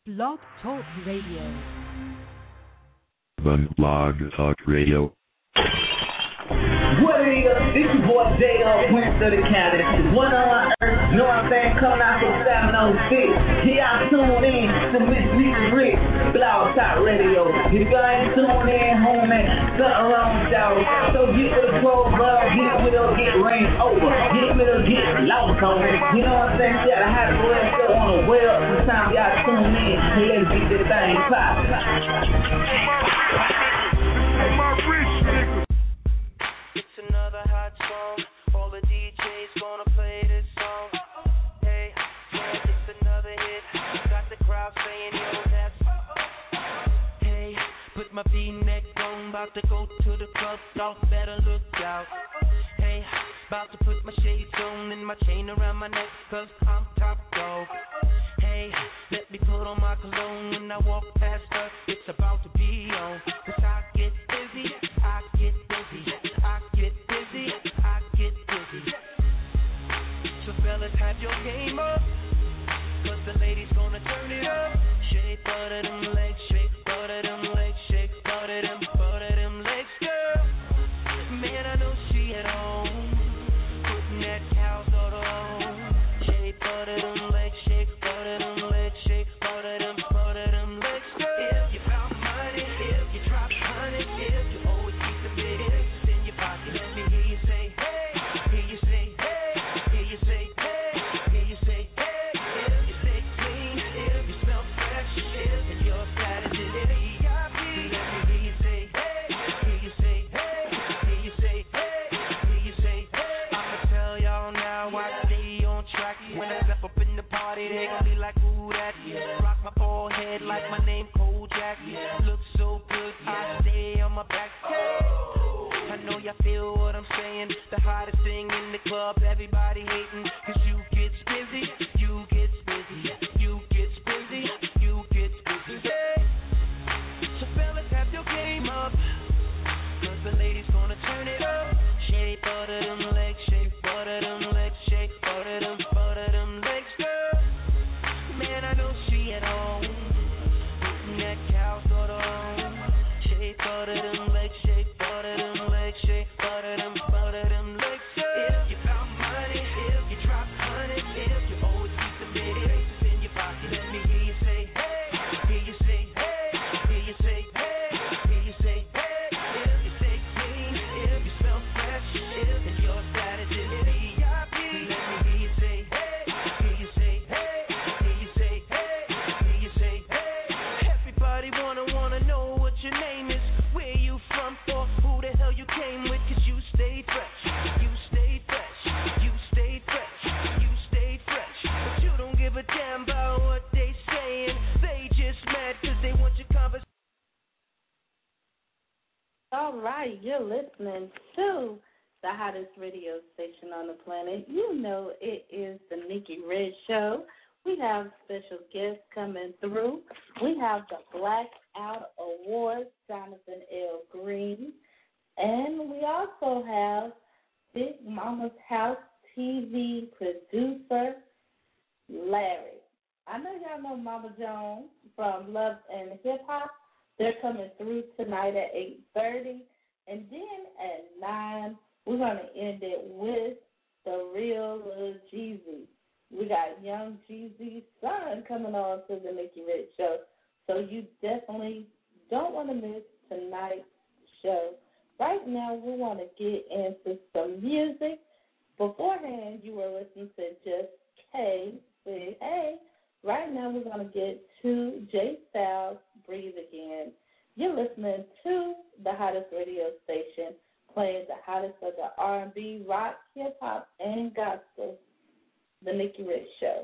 Blog Talk Radio. Blog Talk Radio. What it is? This your boy J.O. Prince of the County. One on earth, know what I'm saying? Coming out from 706. Here I tune in to Miss Lisa Rick, Blog Talk Radio. If you ain't tuned in, homie, something wrong with y'all. So get with the program, get with her, get ran over, get with her, get lost on it. You know what I'm saying? You gotta have the web show on the web. Sometimes y'all tune in and let's get this thing pop. Another hot song. All the DJs gonna play this song. Hey, yeah, it's another hit. Got the crowd saying, yo, that's. Hey, put my V-neck on, about to go to the club, y'all better look out. Hey, about to put my shades on and my chain around my neck, cause I'm top dog. Hey, let me put on my cologne when I walk past her. It's about to be on, cause I get busy, I get busy. So fellas, have your game up, cause the ladies gonna turn it up. Shake, butter them legs, shake, butter them legs, shake, butter them legs, girl. Man, I know she at home, putting that cow sort on. Shake, butter them legs, shake, butter them legs, shake, butter them legs, girl. If you found money, if you drop honey, if you always keep the bits in your pocket, let me hear you say, hey, hear you say, hey. They gon' be like, ooh, that rock my bald head like my name Kojak. Look so good, I stay on my back. I know y'all feel what I'm saying. The hottest thing in the club, everybody hating. Cause you get busy, you get busy, you get busy, you get busy. So fellas, have your game up, cause the ladies gonna turn it up. Shake, butter them legs, shake, butter them legs, shake, butter them legs, girl. Man, I know she at home, putting that cow sort on. Shake, butter them legs, shake, butter them legs, shake, butter them legs, girl. If you found money, if you drop honey, if you always keep the bits in your pocket, let me hear you say, hey, hear you say, hey, hear you say, hey, hear you say, hey. If you say clean, if you smell fresh, if your status is VIP, let me hear you say, hey, hear you say, hey, hear you say, hey, hear you say, hey. Everybody wanna know what your name is, where you from, or who the hell you came with, cause you stayed fresh, you stayed fresh, you stayed fresh, you stayed fresh. But you don't give a damn about what they saying, they just mad cause they want your conversation. All right, you're listening to the hottest radio station on the planet. You know it is the Nikki Red Show. We have special guests coming through. We have the Blackout Awards, Jonathan L. Green. And we also have Big Mama's House TV producer, Larry. I know y'all know Mama Jones from Love and Hip Hop. They're coming through tonight at 8:30. And then at 9, we're going to end it with the real Lil Jeezy. We got young Jeezy's son coming on to the Nikki Red Show. So you definitely don't want to miss tonight's show. Right now, we want to get into some music. Beforehand, you were listening to Just K. Say Hey. Right now, we're going to get to J Styles, Breathe Again. You're listening to the hottest radio station, playing the hottest of the R&B, rock, hip-hop, and gospel, the Nikki Rich Show.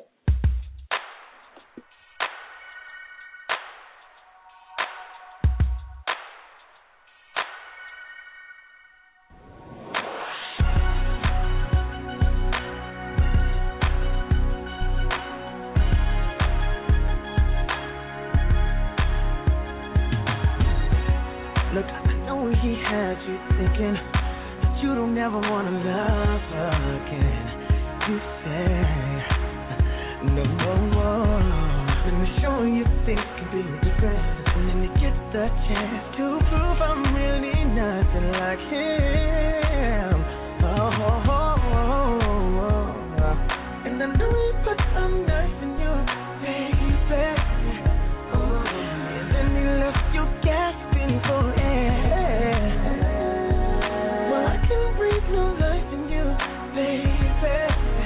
Look, I know he had you thinking that you don't ever want to love again. You say, no, no, no. But me show you things can be different. And then you get the chance to prove I'm really nothing like him. And I know you put some nerve in you, baby. And then he left you gasping for air. Well, I can breathe new life in you, baby.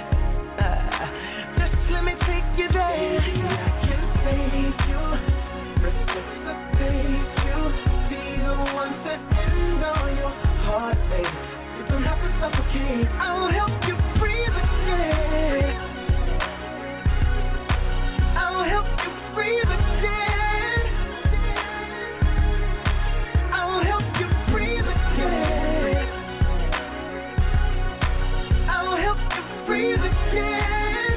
Just let me take you there. I can save you, resuscitate you, be the one to end all your heartache. You don't have to suffocate. I'll help you breathe again. I'll help you breathe again. I'll help you breathe again. I'll help you breathe again.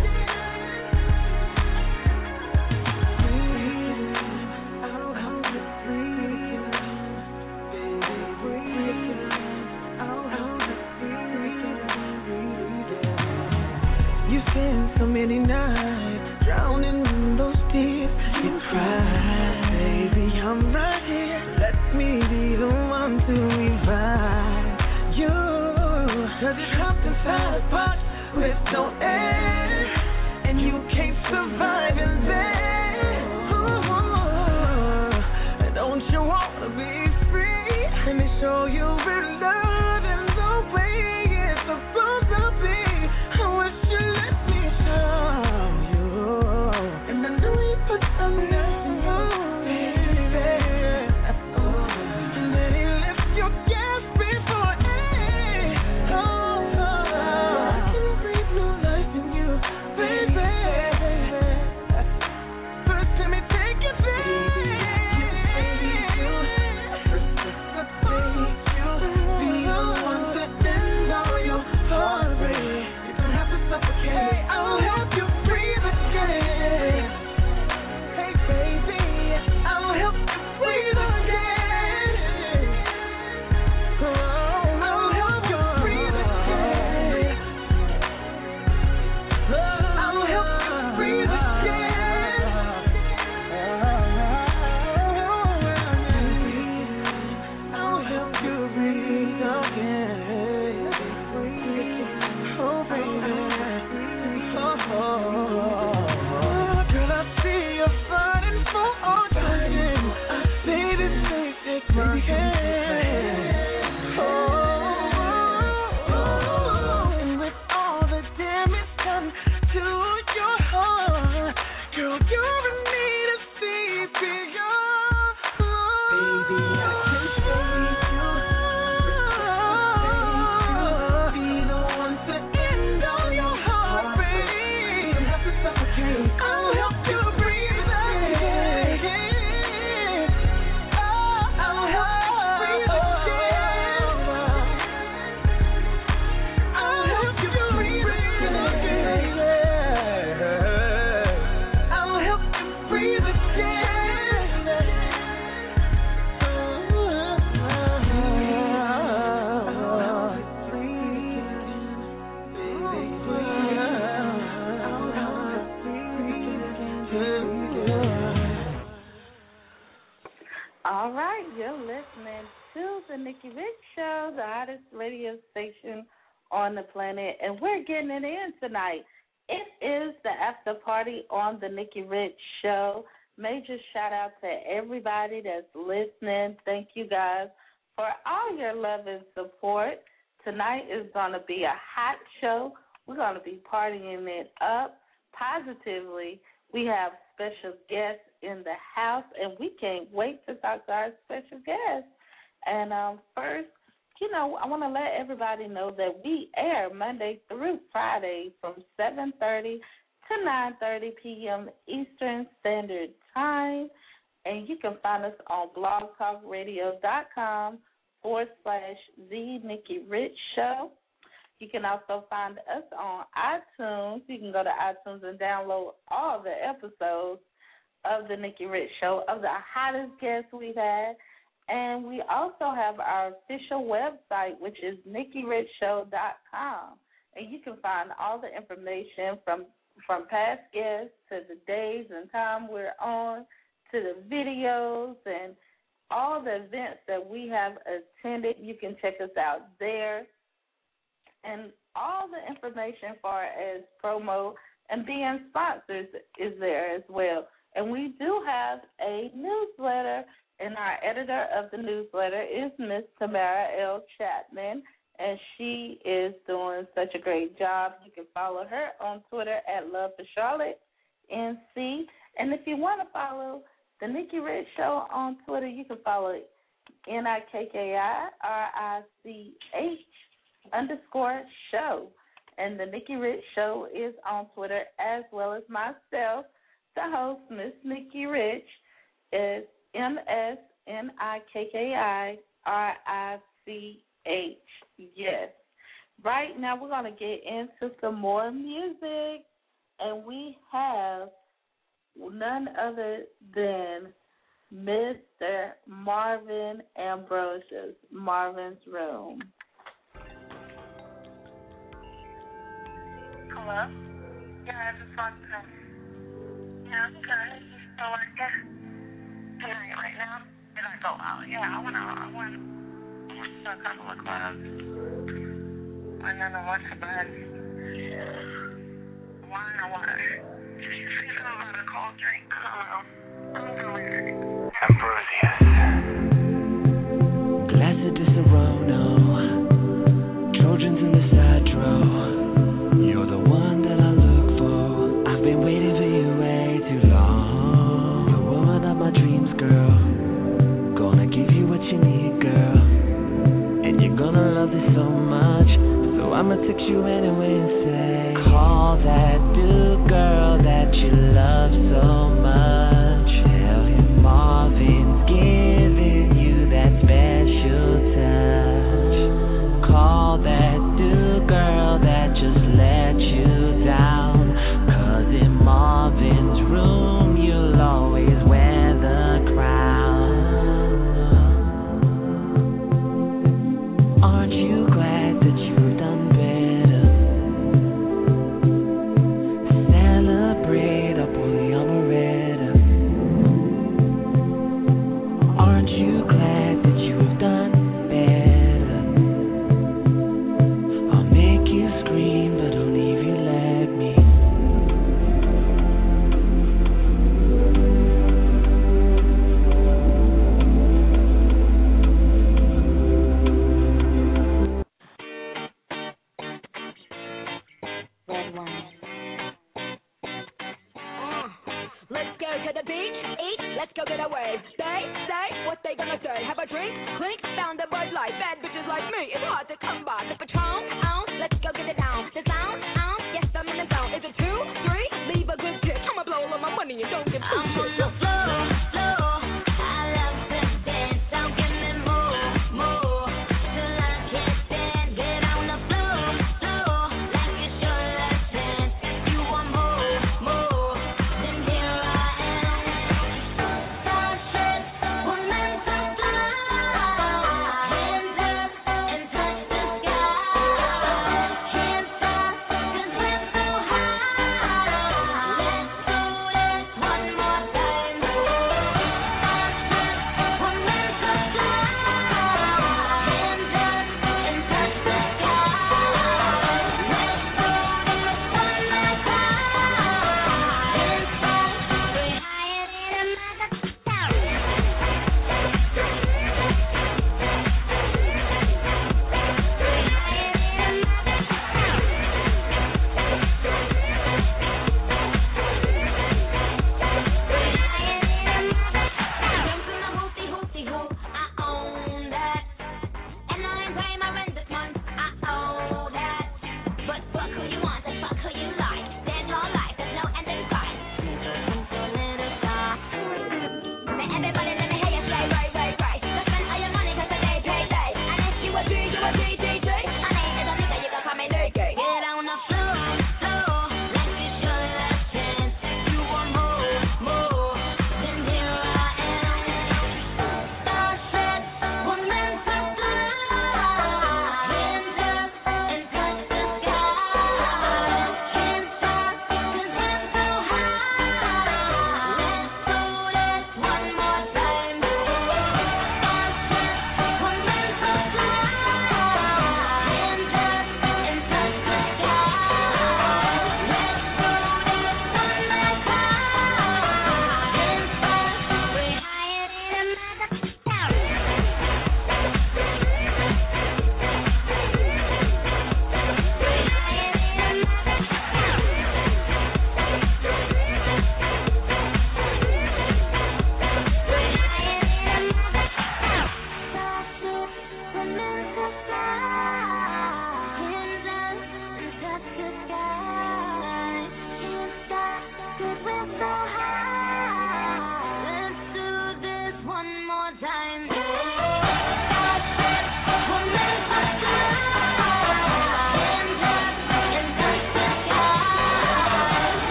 I'll help you breathe again. Baby, I'll help you breathe again. You spent so many nights drowning in those tears. You cried, baby, I'm right here. Let me be the one to revive you. 'Cause you're trapped inside a box with no air, and you can't survive in there. Ooh, don't you wanna be free? Let me show you real love and the way it's supposed to be. I wish you let me show you. And I know you put some nerve in you, baby. And then he left your gas before air. I can breathe new life in you, baby. First let me take you there. Resuscitate you, be the one to end all your heartbreak. You don't have to suffocate. I'll help you breathe again. Hey baby, I'll help you breathe again. I'll help you breathe again. I'll help you breathe again. I'll help you breathe again. Oh baby, girl, I see you fighting for oxygen. Baby, please take my hand. And with all the damage done to your heart, girl, you're in need of CPR. Baby, I can save you, resuscitate you, be the one to end all your heartbreak. You don't have to suffocate. I'll help you breathe again. I'll help you breathe again. I'll help you breathe again. I'll help you breathe All right, you're listening to the Nikki Rich Show, the hottest radio station on the planet, and we're getting it in tonight. It is the after party on the Nikki Rich Show. Major shout out to everybody that's listening. Thank you guys for all your love and support. Tonight is going to be a hot show. We're going to be partying it up positively. We have special guests in the house, and we can't wait to talk to our special guests. And first, I want to let everybody know that we air Monday through Friday from 7:30 to 9:30 p.m. Eastern Standard Time. And you can find us on blogtalkradio.com/The Nikki Rich Show. You can also find us on iTunes. You can go to iTunes and download all the episodes of the Nikki Rich Show, of the hottest guests we've had. And we also have our official website, which is NikkiRichShow.com. And you can find all the information from from past guests to the days and time we're on to the videos and all the events that we have attended. You can check us out there. And all the information as far as promo and being sponsors is there as well. And we do have a newsletter, and our editor of the newsletter is Miss Tamara L. Chapman, and she is doing such a great job. You can follow her on Twitter at Love for Charlotte NC. And if you want to follow the Nikki Rich Show on Twitter, you can follow it NIKKIRICH_show. And the Nikki Rich Show is on Twitter, as well as myself, the host, Miss Nikki Rich, is MSNIKKIRICH. Yes. Right now we're going to get into some more music, and we have none other than Mr. Marvin Ambrosius, Marvin's Room. Hello? Yeah, I just walked in. Yeah, I'm good. You still working? Tonight, right now? Did I go out? Yeah, I went to a couple of clubs. And then I went to bed. Wine or water? Did you say something about a cold drink? I don't know. I'm delirious. Ambrosius. Glass of Disaronno. Trojans in the side row. You're the one that I look for. I've been waiting for you way too long. The woman of my dreams, girl. Gonna give you what you need, girl. And you're gonna love this so much. So I'ma text you anyway and say, call that dude, girl, that you love so much. Tell him Marvin's giving you that special touch. Call that dude, girl, that just let you down. 'Cause in Marvin's room, you'll always wear the crown. Aren't you glad that you've done better? Celebrate a polyamoretta. Aren't you glad that you've done better? I'll make you scream, but only if you let me. Let's go to the beach, eat, let's go get a wave. Say, what they gonna say? Have a drink, clink, found a Bud Light. Bad bitches like me, it's hard to come by. The Patron, let's go get it down. The sound, yes, I'm in the zone. Is it 2, 3? Leave a good tip. I'ma blow all my money and don't give two shits. I'm on the floor, I love to dance, don't give me more, till I can't stand. Get on the floor, like it's your last chance. You want more, then here I am. Starship, woman to fly, hands up and touch the sky. Can't stop 'cause we're so high. Let's do this one more time.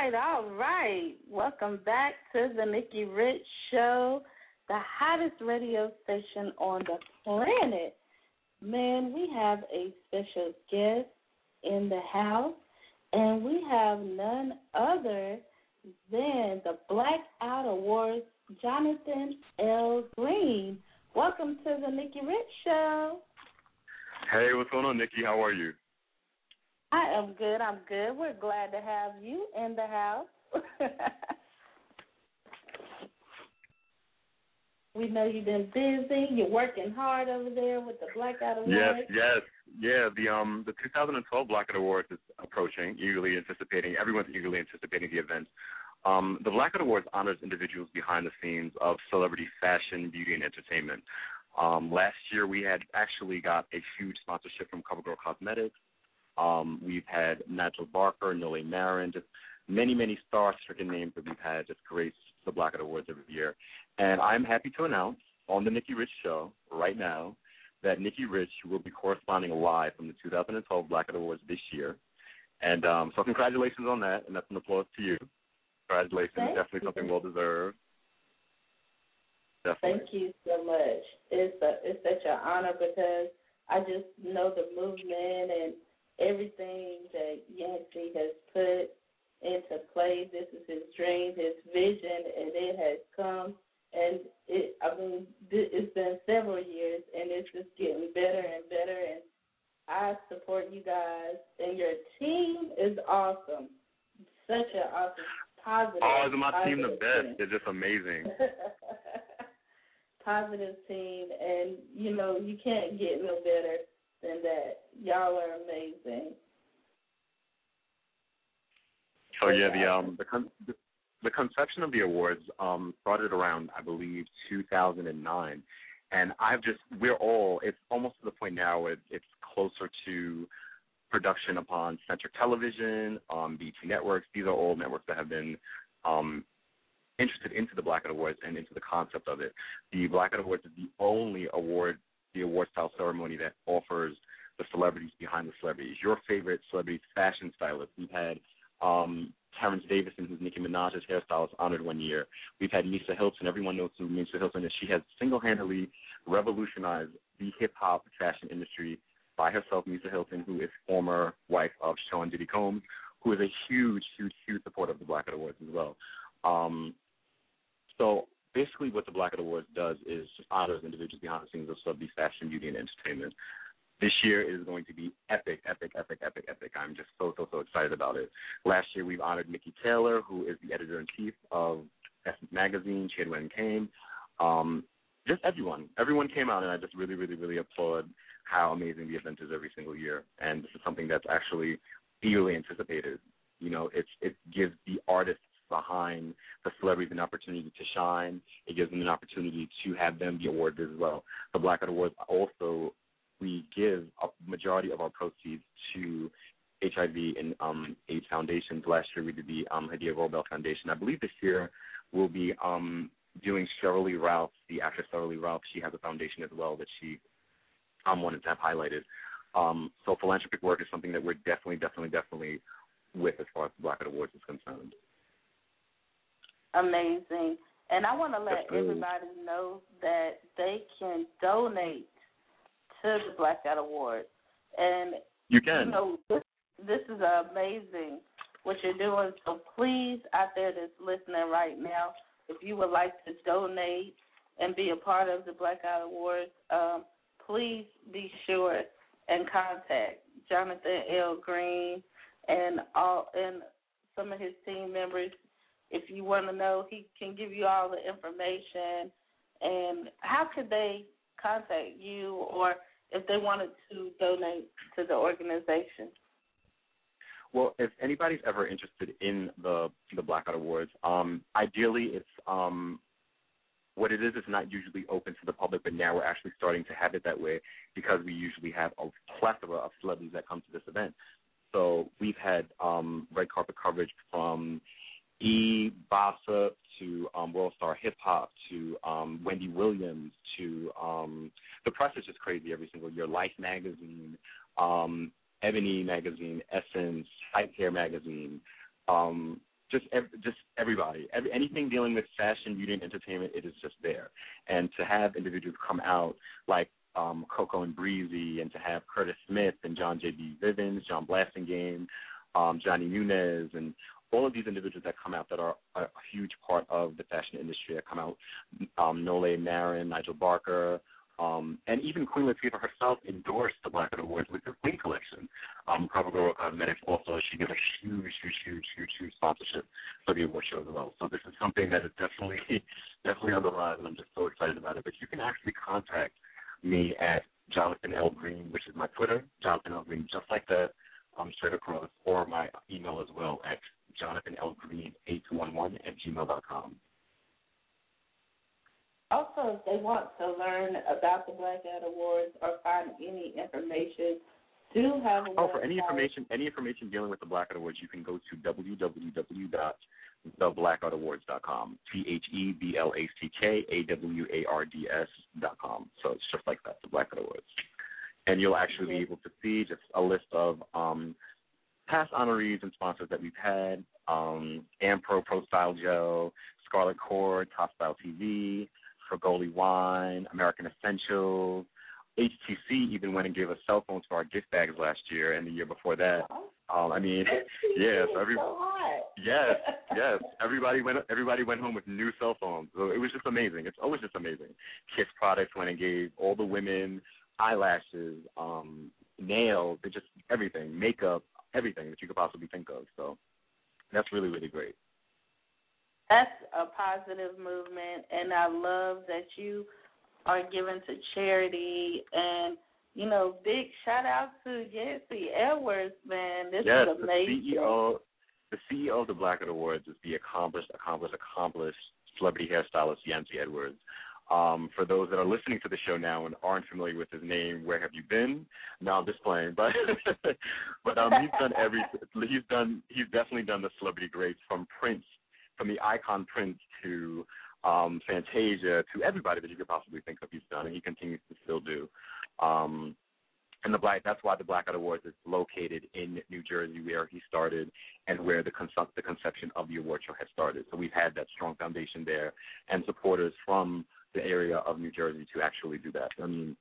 right. Welcome back to the Nikki Rich Show, the hottest radio station on the planet. Man, we have a special guest in the house, and we have none other than the Blackout Awards, Jonathan L. Green. Welcome to the Nikki Rich Show. Hey, what's going on, Nikki? How are you? I am good. We're glad to have you in the house. We know you've been busy. You're working hard over there with the Blackout Awards. Yes. Yeah, the 2012 Blackout Awards is approaching, everyone's eagerly anticipating the event. The Blackout Awards honors individuals behind the scenes of celebrity fashion, beauty, and entertainment. Last year, we had actually got a huge sponsorship from CoverGirl Cosmetics. We've had Nigel Barker, Nole Marin, just many, many star-stricken names that we've had just grace the Blackout Awards every year. And I'm happy to announce on the Nikki Rich Show right now that Nikki Rich will be corresponding live from the 2012 Blackout Awards this year. And so congratulations on that, and that's an applause to you. Congratulations. Definitely something well-deserved. Definitely. Thank you so much. It's such an honor because I just know the movement and everything that Yancey has put into play. This is his dream, his vision, and it has come. And it's been several years, and it's just getting better and better. And I support you guys, and your team is awesome. Such an awesome, positive. Oh, isn't my team the best? Team. They're just amazing. Positive team, and you can't get no better than that. Y'all are amazing. So yeah, the conception of the awards started around, I believe, 2009, and it's almost to the point now where it's closer to production upon Centric Television, BT Networks. These are all networks that have been interested into the Blackout Awards and into the concept of it. The Blackout Awards is the only award-style ceremony that offers the celebrities behind the celebrities. Your favorite celebrity fashion stylist. We've had Terrence Davison, who's Nicki Minaj's hairstylist, honored one year. We've had Misa Hilton. Everyone knows who Misa Hilton is. She has single-handedly revolutionized the hip-hop fashion industry by herself. Misa Hilton, who is former wife of Sean Diddy Combs, who is a huge, huge, huge supporter of the Blackout Awards as well. So basically what the Blackout Awards does is just honors individuals behind the scenes of celebrity fashion, beauty, and entertainment. This year is going to be epic, epic, epic, epic, epic. I'm just so excited about it. Last year we've honored Nikki Taylor, who is the editor-in-chief of Essence Magazine. She had went and came. Just everyone. Everyone came out, and I just really, really, really applaud how amazing the event is every single year. And this is something that's actually eagerly anticipated. It gives the artists behind the celebrities an opportunity to shine. It gives them an opportunity to have them be awarded as well. The Blackout Awards also, we give a majority of our proceeds to HIV and AIDS foundations. Last year we did the Hadia Robel Foundation. I believe this year we'll be doing Sheryl Lee Ralph, the actress Sheryl Lee Ralph. She has a foundation as well that she wanted to have highlighted. So philanthropic work is something that we're definitely with as far as the Blackout Awards is concerned. Amazing. And I want to let everybody know that they can donate to the Blackout Awards. And you can. This is amazing what you're doing. So please, out there that's listening right now, if you would like to donate and be a part of the Blackout Awards, please be sure and contact Jonathan L. Green and some of his team members. If you want to know, he can give you all the information. And how could they contact you, or if they wanted to donate to the organization? Well, if anybody's ever interested in the Blackout Awards, ideally it's what it is not usually open to the public, but now we're actually starting to have it that way because we usually have a plethora of celebrities that come to this event. So we've had red carpet coverage from Bossa to World Star Hip Hop to Wendy Williams to the press is just crazy every single year. Life Magazine, Ebony Magazine, Essence, Hype Hair Magazine, just everybody. Anything dealing with fashion, beauty, and entertainment, it is just there. And to have individuals come out like Coco and Breezy, and to have Curtis Smith and John J.B. Vivens, John Blasingame, Johnny Nunez, and all of these individuals that come out that are a huge part of the fashion industry that come out, Nole Marin, Nigel Barker, and even Queen Latifah herself endorsed the Black Out Awards with the Queen collection. CoverGirl Cosmetics also, she did a huge sponsorship for the award show as well. So this is something that is definitely on the rise, and I'm just so excited about it. But you can actually contact me at Jonathan L. Green, which is my Twitter, Jonathan L. Green, just like that, straight across, or my email as well at jonathanlgreen8211@gmail.com. Also, if they want to learn about the Blackout Awards or find any information, do have a for any information dealing with the Blackout Awards, you can go to www.theblackoutawards.com, TheBlackAwards.com. So it's just like that, the Blackout Awards. And you'll actually be able to see just a list of past honorees and sponsors that we've had, Ampro Pro Style Gel, Scarlet Cord, Top Style TV, Fragoli Wine, American Essentials. HTC even went and gave us cell phones for our gift bags last year and the year before that. Yes, everybody went home with new cell phones. So it was just amazing. It's always just amazing. Kiss Products went and gave all the women eyelashes, nails, just everything, makeup, everything that you could possibly think of. So that's really, really great. That's a positive movement, and I love that you are giving to charity. And, big shout-out to Yancy Edwards, man. This is amazing. The CEO of the Blackout Awards is the accomplished celebrity hairstylist Yancy Edwards. For those that are listening to the show now and aren't familiar with his name, where have you been? No, I'm just playing, but he's done everything. He's definitely done the celebrity greats from Prince, from the icon Prince to Fantasia, to everybody that you could possibly think of. He's done, and he continues to still do. And that's why the Blackout Awards is located in New Jersey, where he started, and where the conception of the award show has started. So we've had that strong foundation there, and supporters from the area of New Jersey to actually do that. I mean,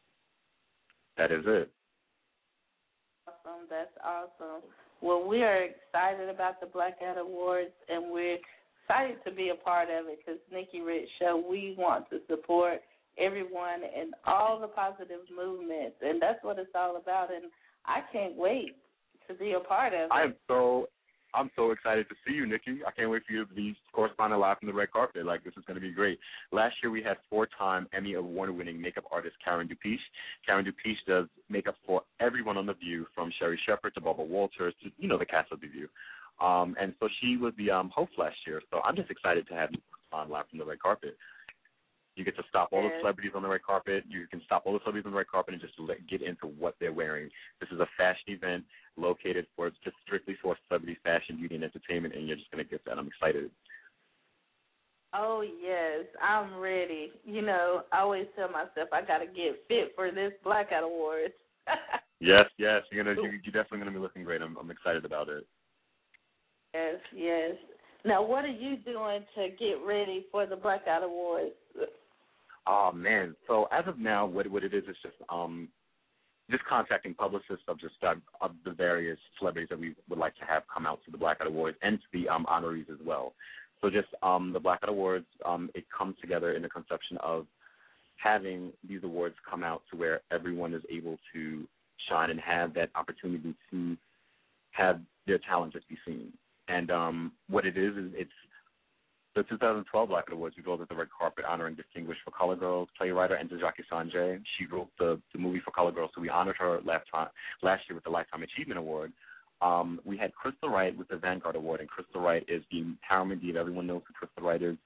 that is it. Awesome. That's awesome. Well, we are excited about the Blackout Awards, and we're excited to be a part of it because Nikki Rich Show, we want to support everyone and all the positive movements, and that's what it's all about, and I can't wait to be a part of it. I'm so excited to see you, Nikki. I can't wait for you to be corresponding live from the red carpet. Like, this is going to be great. Last year we had 4-time Emmy Award-winning makeup artist Karen Dupiche. Karen Dupiche does makeup for everyone on The View, from Sherry Shepherd to Barbara Walters to, the cast of The View. And so she was the host last year. So I'm just excited to have you on live from the red carpet. You get to stop all the celebrities on the red carpet. You can stop all the celebrities on the red carpet and just get into what they're wearing. This is a fashion event located just strictly for celebrity fashion, beauty, and entertainment, and you're just going to get that. I'm excited. Oh, yes, I'm ready. I always tell myself I got to get fit for this Blackout Awards. Yes, you're definitely going to be looking great. I'm excited about it. Yes. Now, what are you doing to get ready for the Blackout Awards? Oh, man. So as of now, what it is just contacting publicists of the various celebrities that we would like to have come out to the Blackout Awards and to the honorees as well. So just the Blackout Awards, it comes together in the conception of having these awards come out to where everyone is able to shine and have that opportunity to have their talent just be seen. And what it is it's the 2012 Blackout Awards. We rolled at the red carpet honoring distinguished For Color Girls playwright Ntozake Sanjay. She wrote the movie For Color Girls, so we honored her last year with the Lifetime Achievement Award. We had Crystal Wright with the Vanguard Award, and Crystal Wright is the empowerment diva. Everyone knows who Crystal Wright is.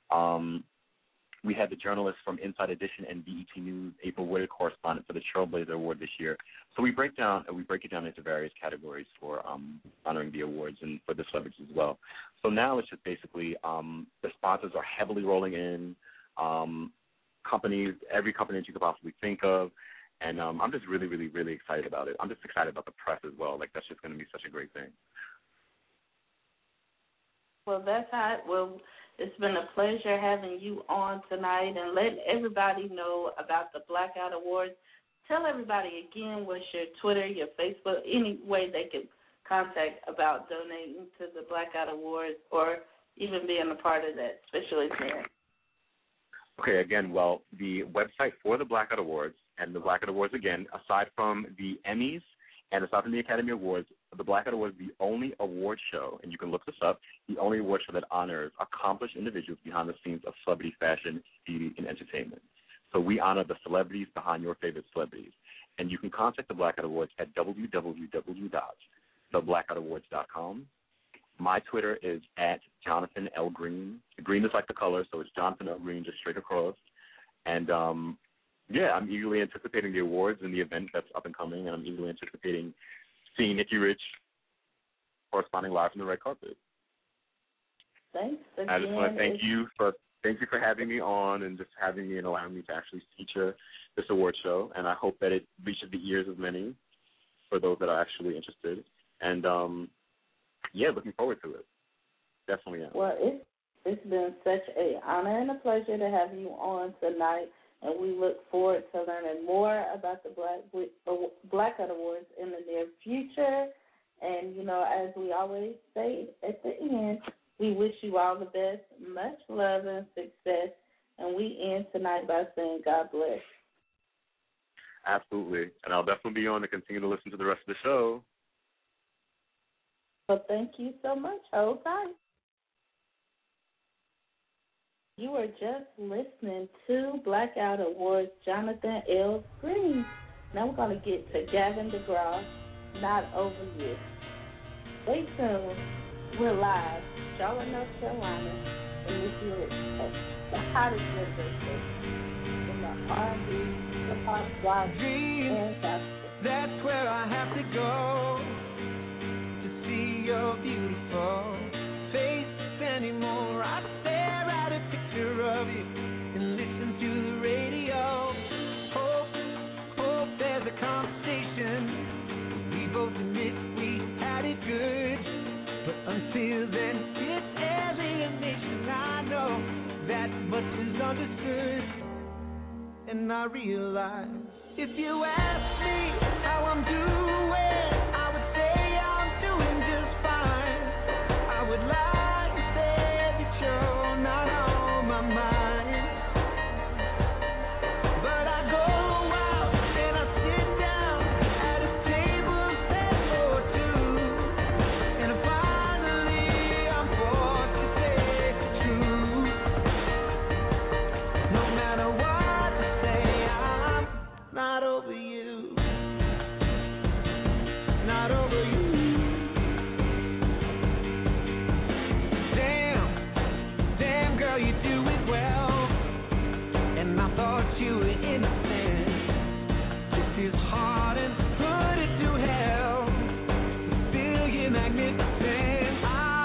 We had the journalist from Inside Edition and BET News, April Woodard, correspondent for the Trailblazer Award this year. So we break it down into various categories for honoring the awards and for the celebrities as well. So now it's just basically the sponsors are heavily rolling in, companies, every company that you could possibly think of, and I'm just really, really, really excited about it. I'm just excited about the press as well. Like, that's just going to be such a great thing. Well, that's hot. Well, it's been a pleasure having you on tonight, and let everybody know about the Blackout Awards. Tell everybody again what's your Twitter, your Facebook, any way they can contact about donating to the Blackout Awards or even being a part of that special event. Okay, again, well, the website for the Blackout Awards, and the Blackout Awards, again, aside from the Emmys and aside from the Academy Awards, the Blackout Awards is the only award show, and you can look this up, the only award show that honors accomplished individuals behind the scenes of celebrity fashion, beauty, and entertainment. So we honor the celebrities behind your favorite celebrities. And you can contact the Blackout Awards at www.theblackoutawards.com. My Twitter is at Jonathan L. Green. The green is like the color, so it's Jonathan L. Green, just straight across. And, yeah, I'm eagerly anticipating the awards and the event that's up and coming, and I'm eagerly anticipating seeing Nikki Rich corresponding live from the red carpet. Thanks again. I just want to thank you for having me on and just having me and allowing me to actually feature this award show, and I hope that it reaches the ears of many for those that are actually interested. And, yeah, looking forward to it. Definitely am. Well, it's been such an honor and a pleasure to have you on tonight, and we look forward to learning more about the Blackout Awards in the near future. And, you know, as we always say at the end, we wish you all the best, much love and success, and we end tonight by saying God bless. Absolutely, and I'll definitely be on to continue to listen to the rest of the show. Well, thank you so much. Hold tight. You are just listening to Blackout Awards, Jonathan L. Green. Now we're going to get to Gavin DeGraw, Not Over You. Stay tuned. We're live, Charlotte, North Carolina, and this is the hottest radio station in the R&B, hip-hop, rock, and gospel. That's where I have to go to see your beautiful face anymore. I stare at a picture of you and listen to the radio. Hope there's a conversation. We both admit we had it good, but until then, it's alienation. I know that much is understood, and I realize if you ask me how I'm doing, I would say I'm doing just fine. I would lie and say that you're not on my mind, but I go out and I sit down at a table set for two, and finally I'm forced to say the truth. No matter what I say, I'm not over you. Not over you. Damn girl, you do it well, and I thought you were innocent. This is hard and put it to hell. Still you're magnificent.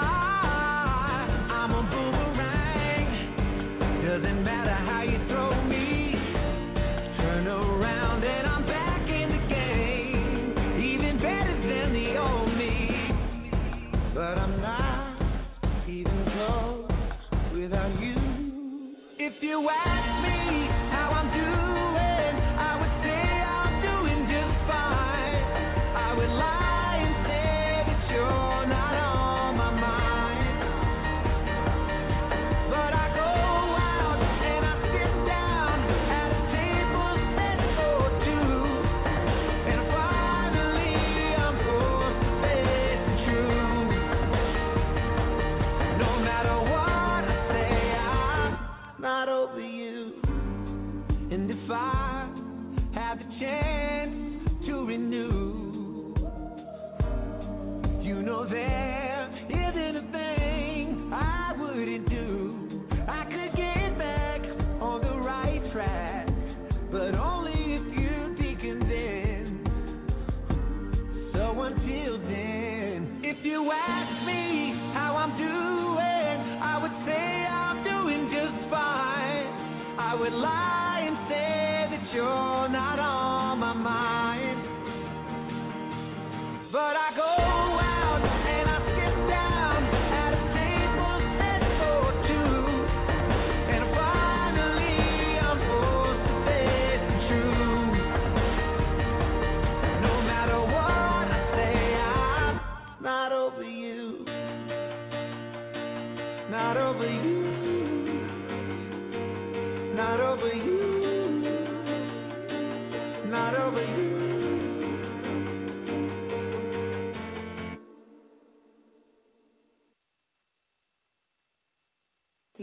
I'm a boomerang. Doesn't matter how you throw me. Turn around and I'm back in the game. Even better than the old me. But I'm not even close without you. If you ask me how I'm doing, I would say I'm doing just fine. I would lie and say that you're not on my mind, but I go out and I sit down at a table set for two, and finally I'm forced to face the truth. No matter what I say, I'm not over you. And if I have the chance to renew, you know there isn't a thing I wouldn't do. I could get back on the right track, but only if you'd be convinced. So until then, if you ask me how I'm doing, I would say I'm doing just fine. I would lie and say that you're not on my mind, but I go out and I sit down at a table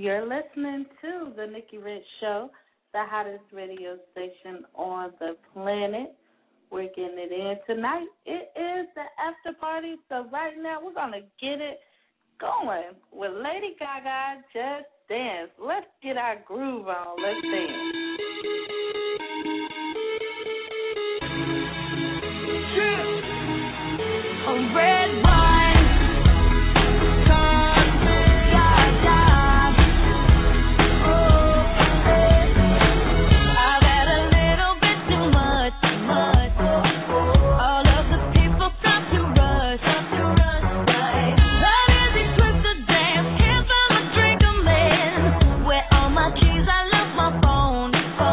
You're listening to the Nikki Rich Show, the hottest radio station on the planet. We're getting it in tonight. It is the after party, so right now we're going to get it going with Lady Gaga, Just Dance. Let's get our groove on. Let's dance. A red wine, I've had a little bit too much. All of the people stop to rush. That is a twisted dance. Can't find a drink I'm in. Where all my keys? I left my phone.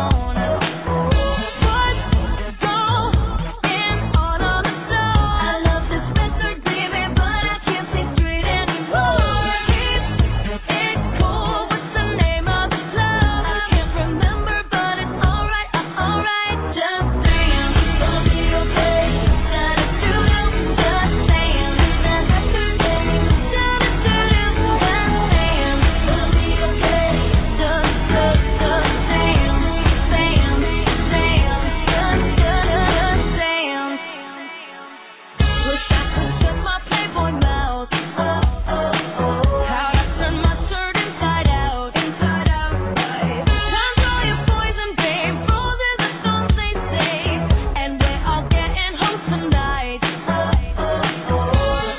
What's going on the floor? I love this record, baby, but I can't see straight anymore. Keep it cool. What's the name of the club? I can't remember, but it's alright. Just dance, gonna be okay. Gotta do just dance. Just dance, gonna be okay. Just dance. Wish I could shut my Playboy mouth. How'd I turn my shirt inside out? Control your poison, babe. Roses are songs they say, and we're all getting home tonight. What's going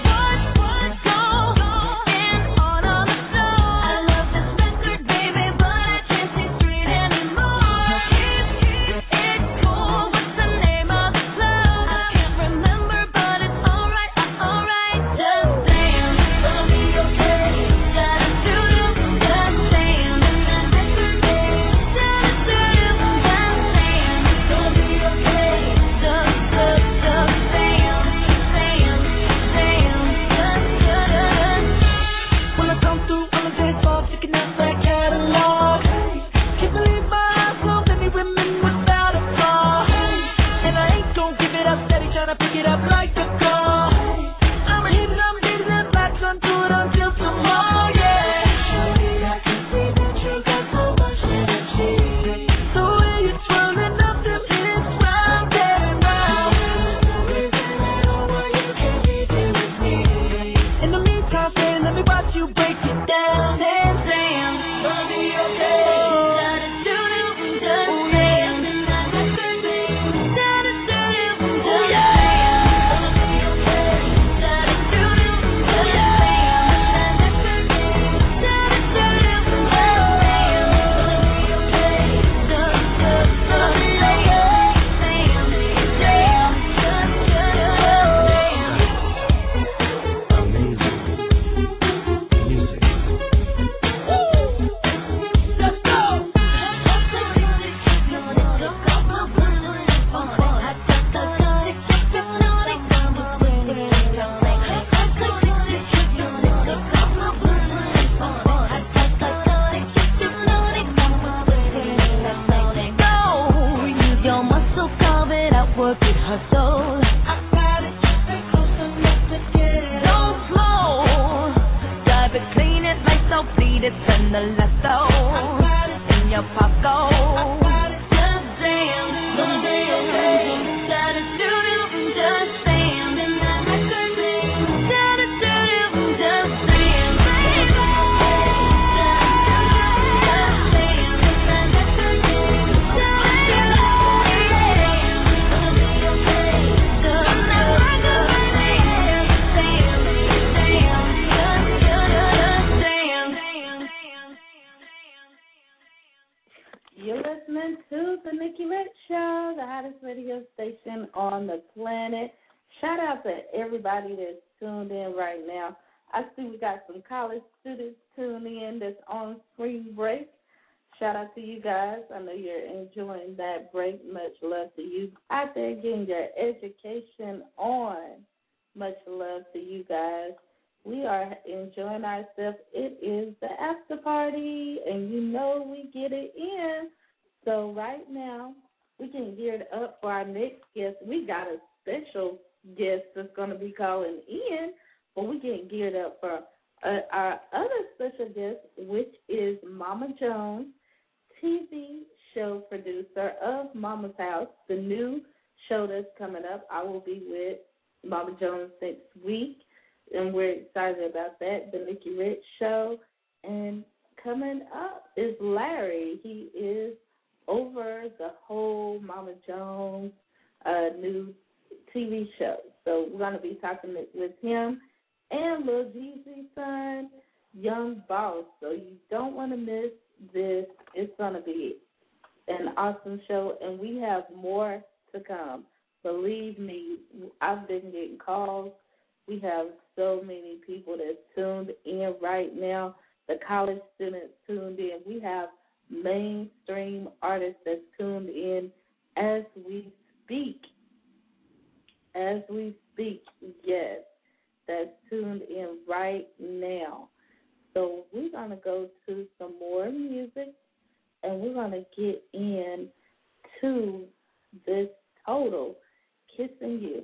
on the floor? I love this record, baby, but I can't see straight anymore. Keep it cool. What's the name of the club? I can't remember, but it's alright. Just dance, gonna be okay. Gotta do just dance. Just dance, gonna be okay. Just dance. When I come through on the dance floor, checking out that catalog. Can't believe my eyes, so many women without a flaw. And I ain't gon' give it up, steady tryna pick it up like a car. I'ma hit it, I'm getting that back, on to it until tomorrow, yeah. Shorty, I can see that you got so much energy. The way you're twirling up them hips round and round. There's no reason at all why you can't be there with me. In the meantime, babe, let me watch you break it down. Dance, gonna be okay. Gotta do just dance. Gotta do just work it, hustle. Don't slow. Drive it, clean it, lights so bleed it, send the lasso in your pocket. Just dance, don't dance. Gotta do just dance. Gotta do just dance. You're listening to the Nikki Rich Show, the hottest radio station on the planet. Shout out to everybody that's tuned in right now. I see we got some college students tuned in that's on spring break. Shout out to you guys. I know you're enjoying that break. Much love to you out there getting your education on. Much love to you guys. We are enjoying ourselves. It is the after party, and you know we get it in. So right now, we getting geared up for our next guest. We got a special guest that's going to be calling in, but we getting geared up for Our other special guest, which is Mama Jones, TV show producer of Mama's House, the new show that's coming up. I will be with Mama Jones next week, and we're excited about that, the Nikki Rich Show. And coming up is Larry. He is over the whole Mama Jones new TV show. So we're going to be talking with him and Lil Jeezy's son, Young Boss. So you don't want to miss this. It's going to be an awesome show, and we have more to come. Believe me, I've been getting calls. We have so many people that's tuned in right now. The college students tuned in. We have mainstream artists that's tuned in as we speak. As we speak, yes, that's tuned in right now. So we're going to go to some more music, and we're going to get into this total Kissing You.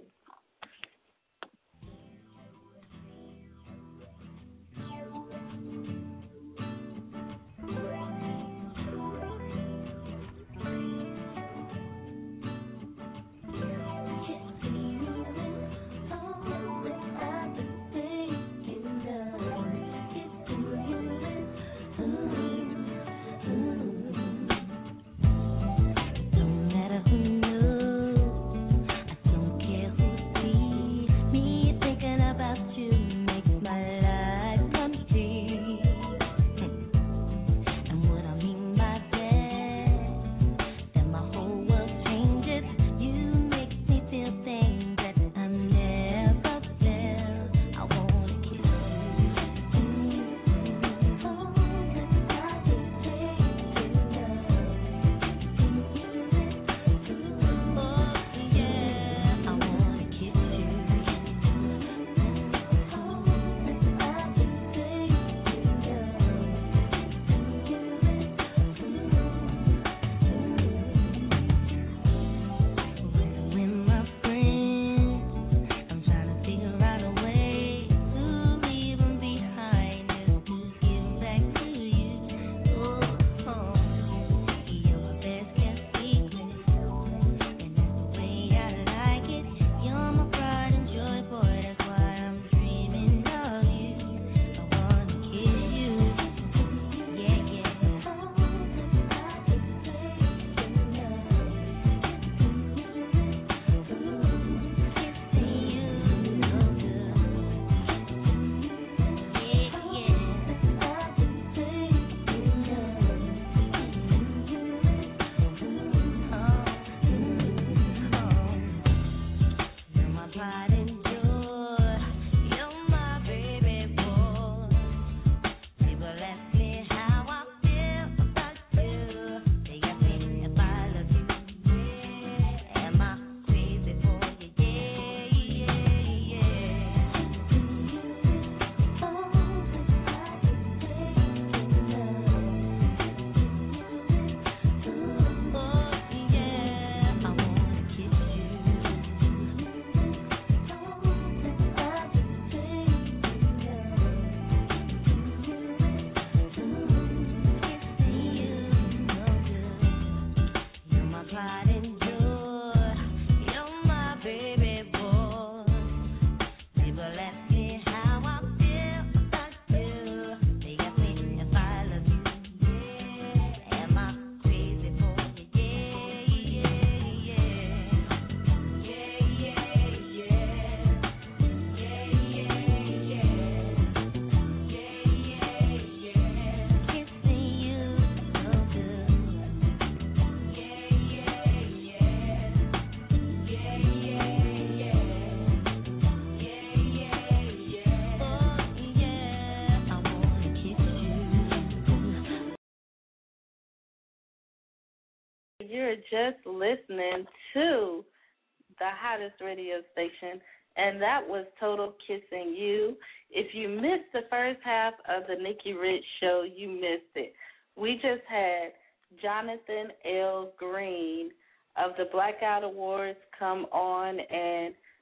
You're just listening to the hottest radio station, and that was Total Kissing You. If you missed the first half of the Nikki Rich Show, you missed it. We just had Jonathan L. Green of the Blackout Awards come on and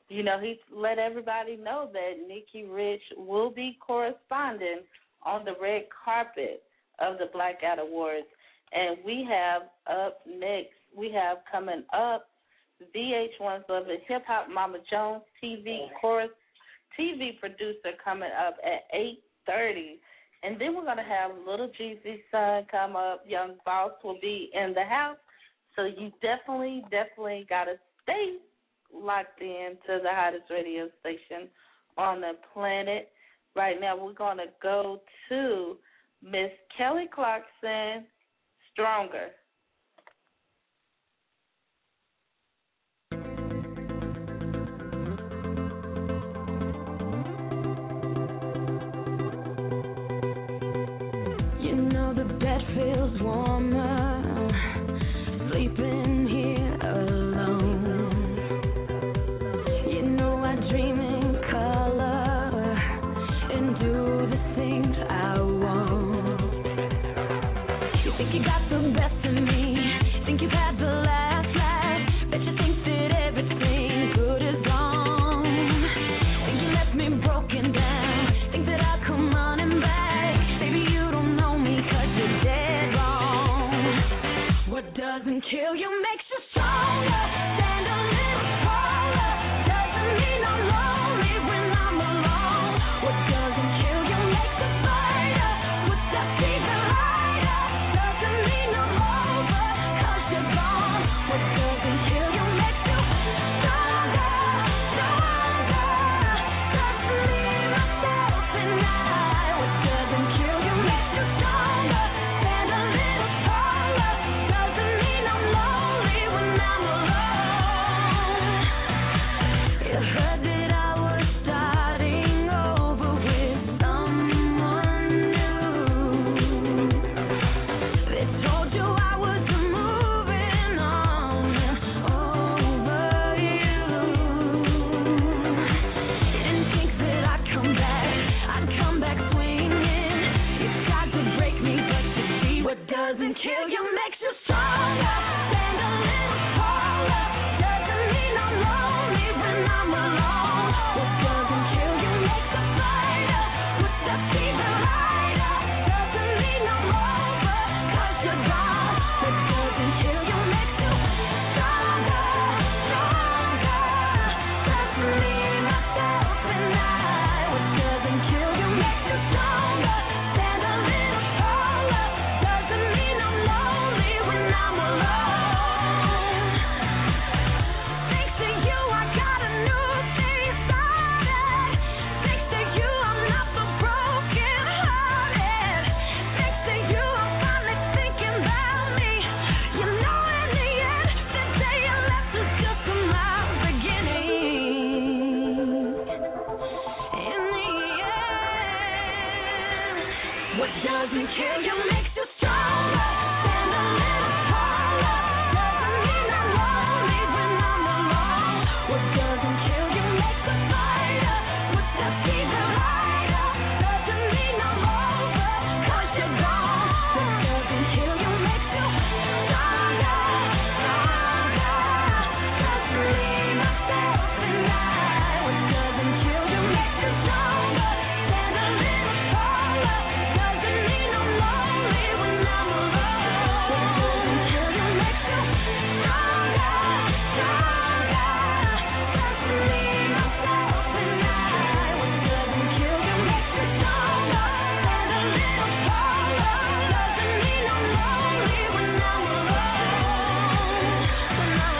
you know, he let everybody know that Nikki Rich will be corresponding on the red carpet of the Blackout Awards. And we have up next, we have coming up VH1's Love and Hip Hop, Mama Jones, TV producer coming up at 8:30. And then we're going to have Little Jeezy's son come up. Young Boss will be in the house. So you definitely got to stay locked in to the hottest radio station on the planet. Right now we're going to go to Miss Kelly Clarkson, Stronger. You know the bed feels warmer, sleeping here alone. You know I dream in color and do the things I want. You think you got the best of me, think you've had the last laugh, bet you think that everything good is gone. Think you left me broken down, think that I'll come running back. Baby, you don't know me 'cause you're dead wrong. What doesn't kill you makes you stronger. Stand a little taller. Doesn't mean I'm lonely when I'm alone. What doesn't kill you makes you fighter. What's that fever lighter? Doesn't mean I'm over 'cause you're gone. What doesn't kill you makes you stronger, stronger. Just me, myself, and I. What doesn't kill you makes you stronger. Stand a little taller. Doesn't mean I'm lonely when I'm alone. You heard that I was starting over with someone new. They told you I was moving on over you. Didn't think that I'd come back swinging. You tried to break me, but you see what doesn't kill you makes you stronger. Stand a little taller. Doesn't mean I'm lonely when I'm alone. What doesn't kill you makes a fighter. What's that fever lighter? Doesn't mean I'm over 'cause you're gone. What doesn't kill you makes you stronger, stronger. Just me, myself, and I. What doesn't kill you makes you stronger. Stand a little taller. Doesn't mean I'm lonely when I'm alone. Thanks to you, I got a new day started. Thanks to you, I'm not so broken hearted. Thanks to you, I'm finally thinking about me. You know, in the end, the day you left is just my beginning. In the end, what doesn't kill you makes you stronger. Stand a little taller. Doesn't mean I'm lonely when I'm alone. What doesn't kill you makes a fighter. What's that fever lighter? Doesn't mean I'm over 'cause you're gone. What doesn't kill you makes you stronger, stronger. Just me, myself, and I. What doesn't kill you makes you stronger. Stand a little taller. Doesn't mean I'm lonely when I'm alone. What doesn't kill you makes you stronger, stronger. Just me, myself, and I. What doesn't kill you makes you stronger. Stand a little taller. Doesn't mean I'm lonely when I'm alone. When I'm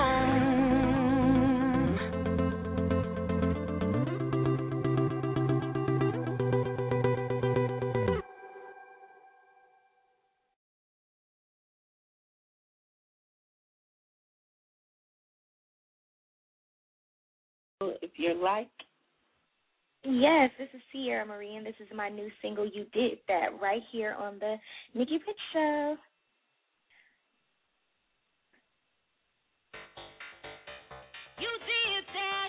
If you're like, Yes, this is Sierra Marie, and this is my new single, You Did That, right here on the Nikki Rich Show. You did that.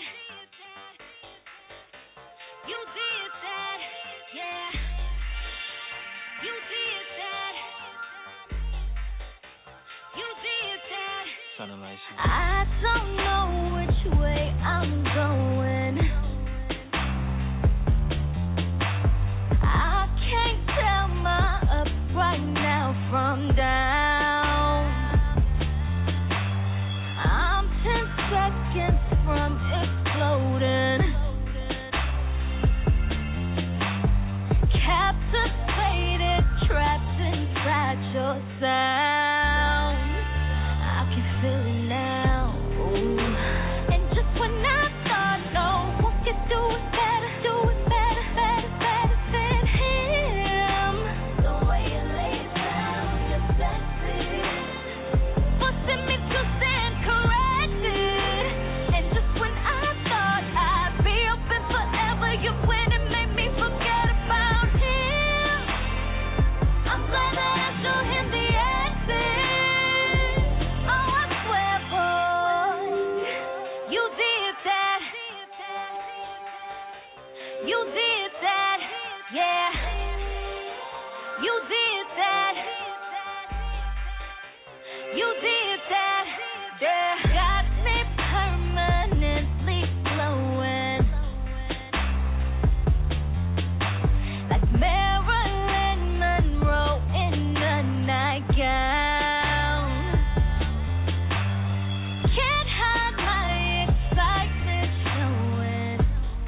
You did that. Yeah. You did that. You did that. Finalizing. I don't know which way I'm going. I can't tell my up right now from down. I'm 10 seconds from exploding. Captivated, trapped inside your sound. I can feel it now. Ooh. And just when I thought, no, what you do it better, better than him. The way you lay it down, you're sexy. Forcing me to stand corrected. And just when I thought I'd be open forever, you went and made me forget about him. I'm glad that I showed him the exit. Oh, I swear, boy, you did that. You did that, yeah. You did that. You did that, yeah. Got me permanently glowing like Marilyn Monroe in a nightgown. Can't hide my excitement showing.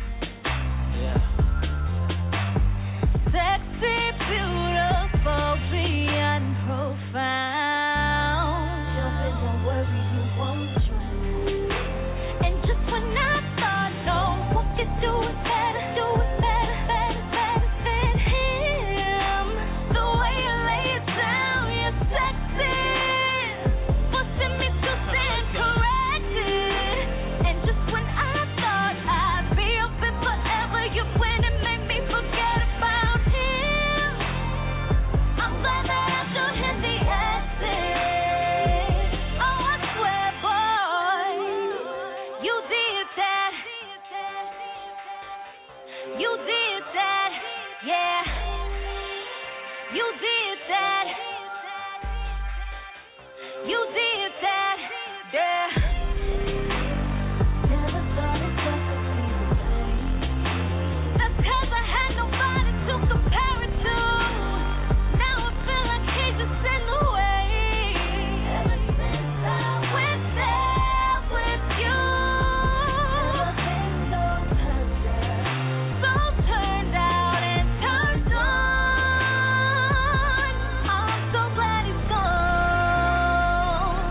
Sexy, beautiful, beyond profound. Don't worry, you won't drown. And just when I thought, no, what you do is better, better than him. The way you lay it down, you're sexy. Forcing me to stand corrected. And just when I thought I'd be open forever, you went and made me forget about him. I'm glad that I showed him the exit. Oh, I swear, boy, you did that. You did that, yeah. You did that. You did that, yeah. Never thought it was the same. That's 'cause I had nobody to compare it to. Now I feel like he's just in the way. Ever since I went there with you, everything's so perfect. So turned out and turned on. I'm so glad he's gone.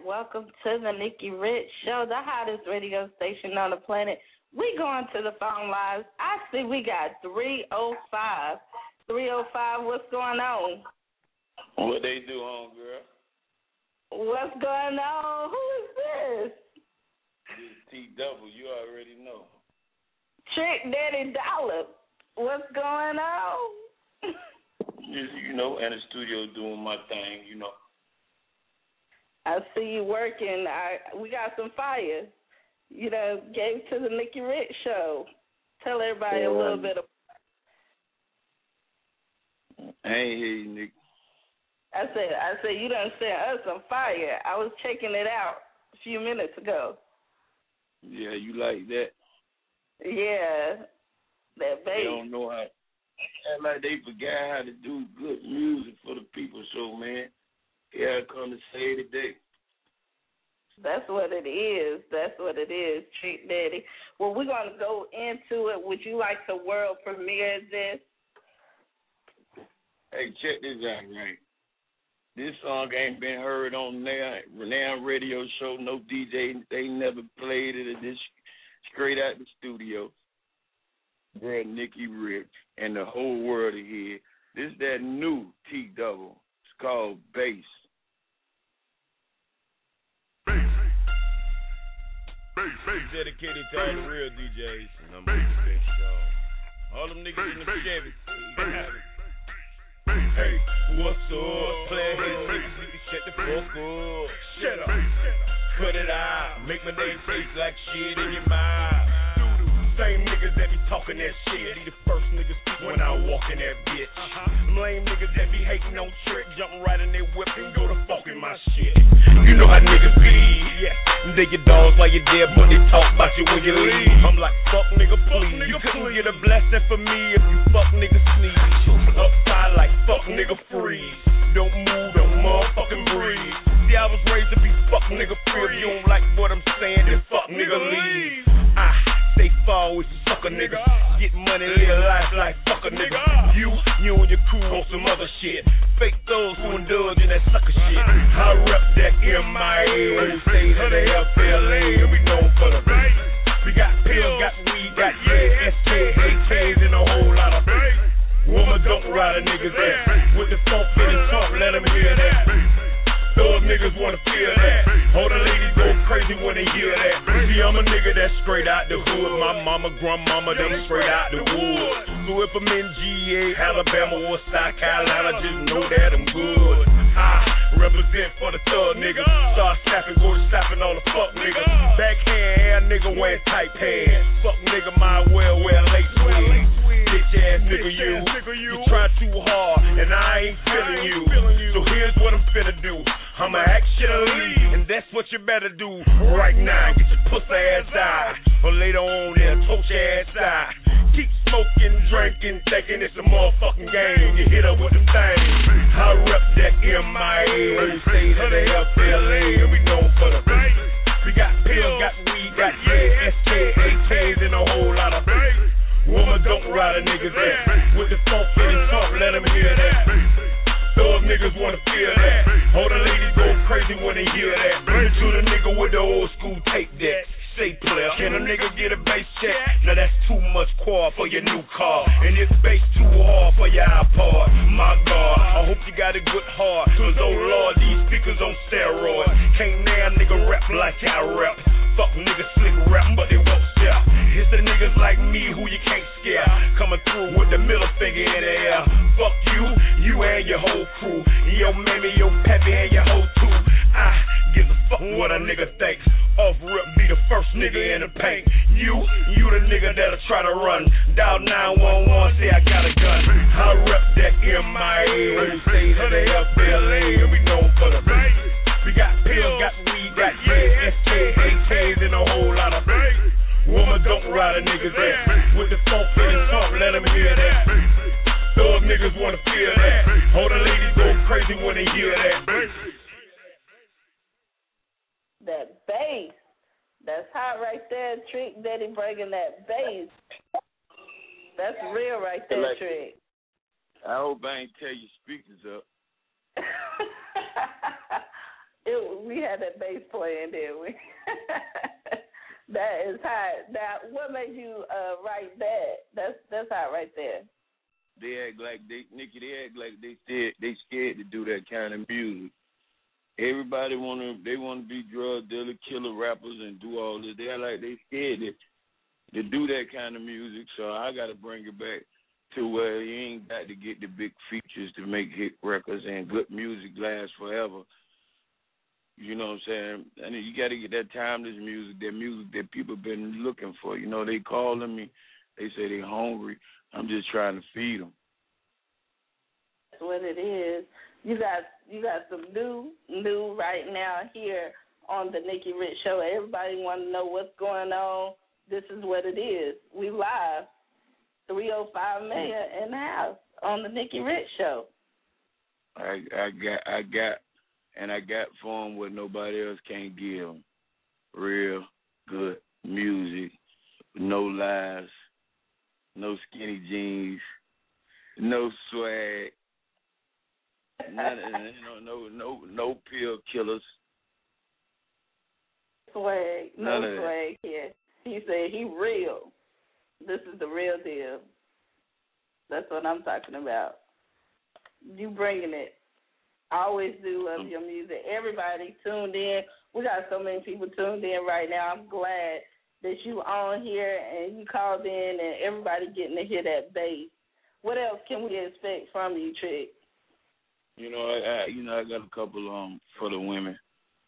welcome to the Nikki Rich Show, the hottest radio station on the planet. We going to the phone lines. I see we got 305. 305, what's going on? What they do, homegirl? What's going on? Who is this? This is T-Double. You already know. Trick Daddy Dollar. What's going on? Just, you know, in the studio doing my thing, you know. I see you working. We got some fire. You know, gave to the Nikki Rich Show. Tell everybody a little bit of. I ain't hear you, Nick. I said you done sent us some fire. I was checking it out a few minutes ago. Yeah, you like that? Yeah, that bass. They don't know how. Act like they forgot how to do good music for the people. So, man, here I come to say today. That's what it is. That's what it is, Trick Daddy. Well, we're going to go into it. Would you like to world premiere this? Hey, check this out, right? This song ain't been heard on now radio show. No DJ, they never played it. It's straight out the studio. Girl, Nikki Rich and the whole world is here. This is that new T-Double. It's called Bass. Bass. Dedicated to all the real DJs. And I'm on the big show. All them niggas in the Chevy. Hey, what's up? Play niggas need to shut the fuck up. Shut up. Cut it out. Make my name taste like shit in your mouth. Same niggas that be talking that shit. Be the first niggas when I walk in that bitch. Them lame niggas that be hating on trick, jumping right in their whip and go to fuck in my shit. You know how niggas be, yeah. They get dogs while you're there, but they talk about you when you leave. I'm like, fuck nigga, please. You couldn't get a blessing for me if you fuck nigga sneeze. Upside like fuck nigga freeze. Don't move, don't motherfucking breathe. See, I was raised to be fuck nigga free. If you don't like what I'm saying, then fuck nigga leave. Stay far with you sucker niggas. Get money, live life like fuck a nigga. You and your crew on some other shit. Fake those who indulge in that sucker shit. I rep that MIA when we stay to the FLA and we known for the bass. We got pills, got weed, got SK, AKs and a whole lot of bass. Woman don't ride a nigga's ass. With the funk in his trunk, let him hear that. Those niggas wanna feel that. All the ladies go crazy when they hear that. See, I'm a nigga that's straight out the hood. My mama, grandmama, them straight out the woods. So if I'm in GA, Alabama, or South Carolina, just know that I'm good. I represent for the thug nigga. Start snapping, go to slapping all the fuck nigga. Backhand hair nigga wearing tight pants. Fuck nigga might well wear lace wigs. Bitch ass nigga, you try too hard, and I ain't feeling you. So here's what I'm finna do. I'ma actually, and that's what you better do right now. Get your pussy ass out, or later on they'll tote your ass out. Keep smoking, drinking, thinking it's a motherfucking game. You hit up with them things. I rep that MIA when we stay to the FLA, and we known for the bass. We got pills, got weed, got SK, AKs, and a whole lot of bass. Woman don't ride a nigga's ass. With the funk in his trunk, let him hear that. Those niggas wanna feel that. All the ladies go crazy when they hear that. Bring it to the nigga with the old school tape deck. Say player, can a nigga get a bass check? Now that's too much quad for your new car. And it's bass too hard for your iPod. My God, I hope you got a good heart. Cause oh Lord, these speakers on steroids. Can't now nigga rap like I rap. Fuck niggas slick rap, but they won't step. It's the niggas like me who you can't scare. Coming through with the middle finger in the air. Fuck you and your whole crew. Yo mammy, yo peppy, and your whole too. I give a fuck what a nigga thinks. Off rip, be the first nigga in the paint. You the nigga that'll try to run. Dial 911, say I got a gun. I rep that MIA when we stay to the FLA, and we known for the bass. We got pills, got weed, got SK, AKs, and a whole lot of bass. Woman don't ride a nigga's ass. With the funk in his trunk, let him hear that. Those niggas wanna feel that. All the ladies go crazy when they hear that. That bass. That's hot right there, Trick Daddy bringing that bass. That's real right there, like, Trick. I hope I ain't tear your speakers up. We had that bass playing, didn't we? That is hot. Now, what made you write that? That's hot right there. They act like they scared to do that kind of music. Everybody wanna be drug dealer, killer rappers, and do all this. They act like they scared to do that kind of music. So I got to bring it back to where you ain't got to get the big features to make hit records, and good music lasts forever. You know what I'm saying? And you got to get that timeless music, that music that people been looking for. You know, they calling me, they say they hungry. I'm just trying to feed them. That's what it is. You got some new right now here on the Nikki Rich Show. Everybody want to know what's going on. This is what it is. We live, 305 million in the house on the Nikki Rich Show. I got for them what nobody else can't give them. Real good music, no lies, no skinny jeans, no swag, no pill killers. Swag, no swag here. He said he real. This is the real deal. That's what I'm talking about. You bringing it. I always do love your music. Everybody tuned in. We got so many people tuned in right now. I'm glad that you on here and you called in and everybody getting to hear that bass. What else can we expect from you, Trick? You know, I got a couple for the women.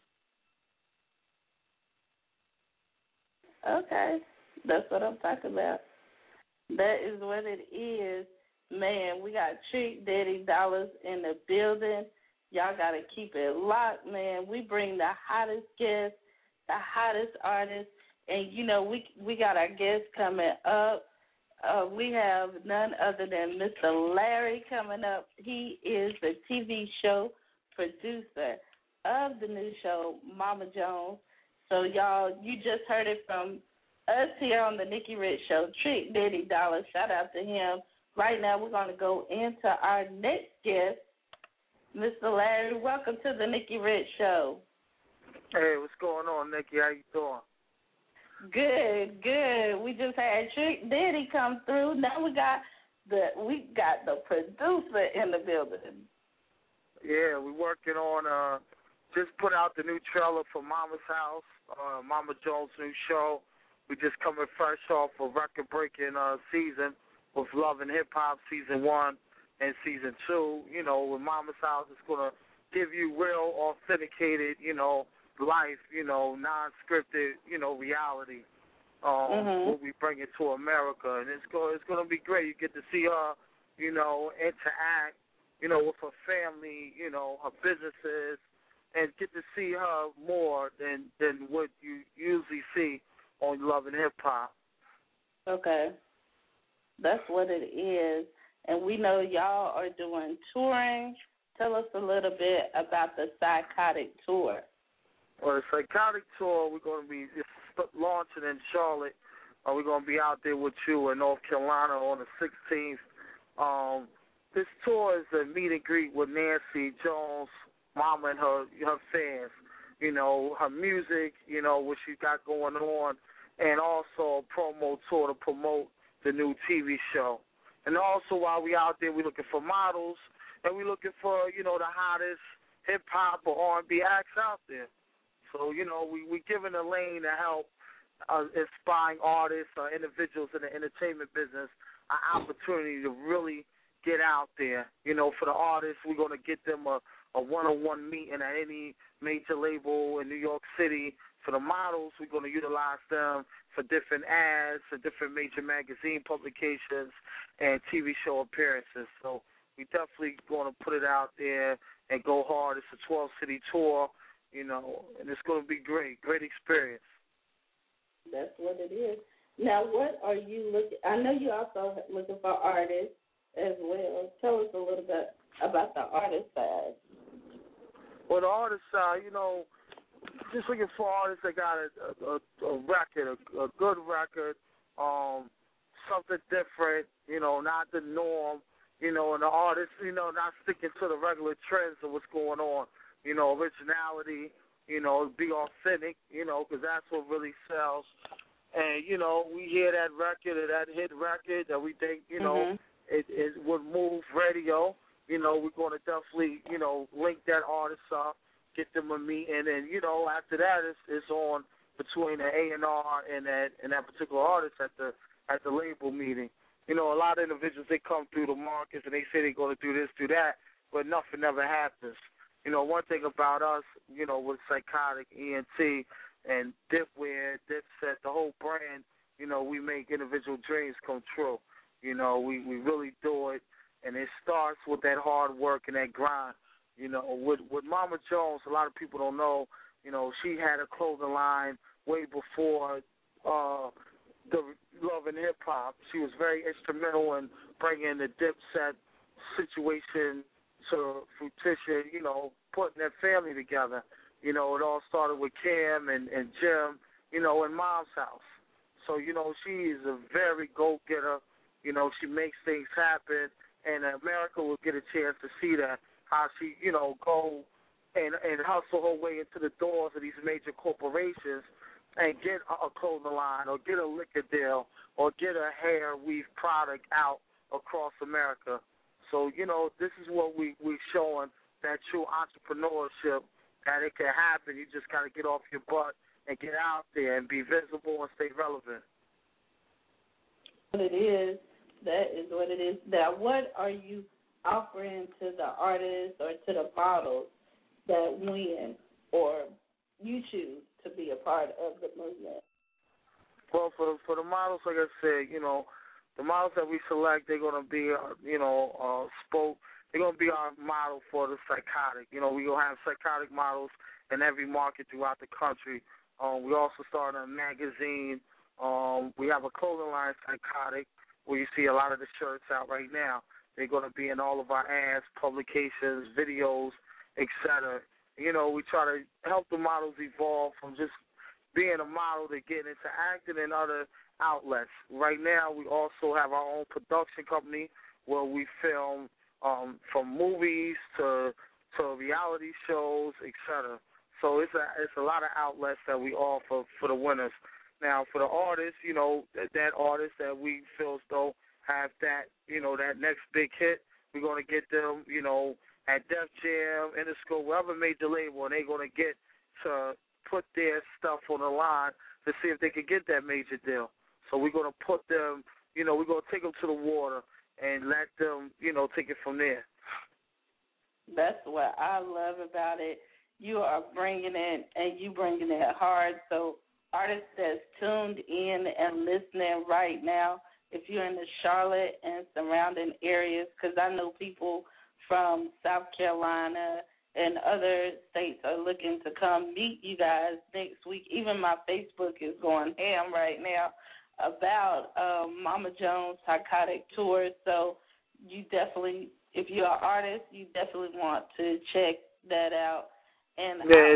Okay, that's what I'm talking about. That is what it is. Man, we got Trick Daddy Dollars in the building. Y'all got to keep it locked, man. We bring the hottest guests, the hottest artists, and, you know, we got our guests coming up. We have none other than Mr. Larry coming up. He is the TV show producer of the new show, Mama Jones. So, y'all, you just heard it from us here on the Nikki Rich Show. Trick Daddy Dollar, shout out to him. Right now, we're going to go into our next guest, Mr. Larry. Welcome to the Nikki Rich Show. Hey, what's going on, Nikki? How you doing? Good. We just had Trick Daddy come through. Now we got the producer in the building. Yeah, we're working on just put out the new trailer for Mama's House, Mama Jones' new show. We just coming fresh off a record-breaking season with Love and Hip Hop Season 1 and Season 2. You know, with Mama's House, it's going to give you real, authenticated, you know, life, you know, non-scripted, you know, reality. What we bring it to America, and it's going to be great. You get to see her, you know, interact, you know, with her family, you know, her businesses, and get to see her more than what you usually see on Love and Hip Hop. Okay, that's what it is, and we know y'all are doing touring. Tell us a little bit about the Psychotic Tour. Well, the Psychotic Tour, we're going to be launching in Charlotte. We're going to be out there with you in North Carolina on the 16th. This tour is a meet and greet with Nancy Jones, Mama, and her fans. You know, her music, you know, what she got going on, and also a promo tour to promote the new TV show. And also while we out there, we're looking for models, and we're looking for, you know, the hottest hip-hop or R&B acts out there. So, you know, we're giving a lane to help inspiring artists or individuals in the entertainment business an opportunity to really get out there. You know, for the artists, we're going to get them a one-on-one meeting at any major label in New York City. For the models, we're going to utilize them for different ads, for different major magazine publications, and TV show appearances. So we definitely going to put it out there and go hard. It's a 12-city tour. You know, and it's going to be great experience. That's what it is. Now, what are you looking? I know you're also looking for artists as well. Tell us a little bit about the artist side. Well, the artist side, you know, just looking for artists that got a record, a good record, something different, you know, not the norm, you know, and the artist, you know, not sticking to the regular trends of what's going on. You know, originality, be authentic, because that's what really sells. And, we hear that record or that hit record that we think, it would move radio. We're going to definitely, link that artist up, get them a meeting, and, after that it's on between the A&R and that particular artist at the label meeting. A lot of individuals, they come through the markets and they say they're going to do this, do that, but nothing ever happens. One thing about us, with Psychotic, ENT, and Dipwear, Dipset, the whole brand, we make individual dreams come true. We really do it, and it starts with that hard work and that grind. With Mama Jones, a lot of people don't know, she had a clothing line way before the Love and Hip Hop. She was very instrumental in bringing the Dipset situation to fruition, putting that family together. It all started with Cam and Jim, in Mom's house. So, she is a very go-getter. She makes things happen, and America will get a chance to see that, how she, go and hustle her way into the doors of these major corporations and get a clothing line or get a liquor deal or get a hair weave product out across America. So, this is what we're showing, that true entrepreneurship, that it can happen. You just got to get off your butt and get out there and be visible and stay relevant. What it is, that is what it is. Now, what are you offering to the artists or to the models that win or you choose to be a part of the movement? Well, for the models, like I said, the models that we select, they're going to be, they're going to be our model for the Psychotic. We're going to have Psychotic models in every market throughout the country. We also started a magazine. We have a clothing line, Psychotic, where you see a lot of the shirts out right now. They're going to be in all of our ads, publications, videos, etc. We try to help the models evolve from just being a model to getting into acting and other outlets. Right now, we also have our own production company where we film from movies to reality shows, etc. So it's a lot of outlets that we offer for the winners. Now, for the artists, that artist that we feel as though have that, that next big hit, we're going to get them, at Def Jam, Interscope, wherever made the label, and they're going to get to put their stuff on the line to see if they can get that major deal. So we're going to put them, we're going to take them to the water and let them, take it from there. That's what I love about it. You are bringing it, and you bringing it hard. So artists that's tuned in and listening right now, if you're in the Charlotte and surrounding areas, because I know people from South Carolina and other states are looking to come meet you guys next week. Even my Facebook is going ham right now about Mama Jones Psychotic Tour. So you definitely, if you're an artist, you definitely want to check that out. And yeah,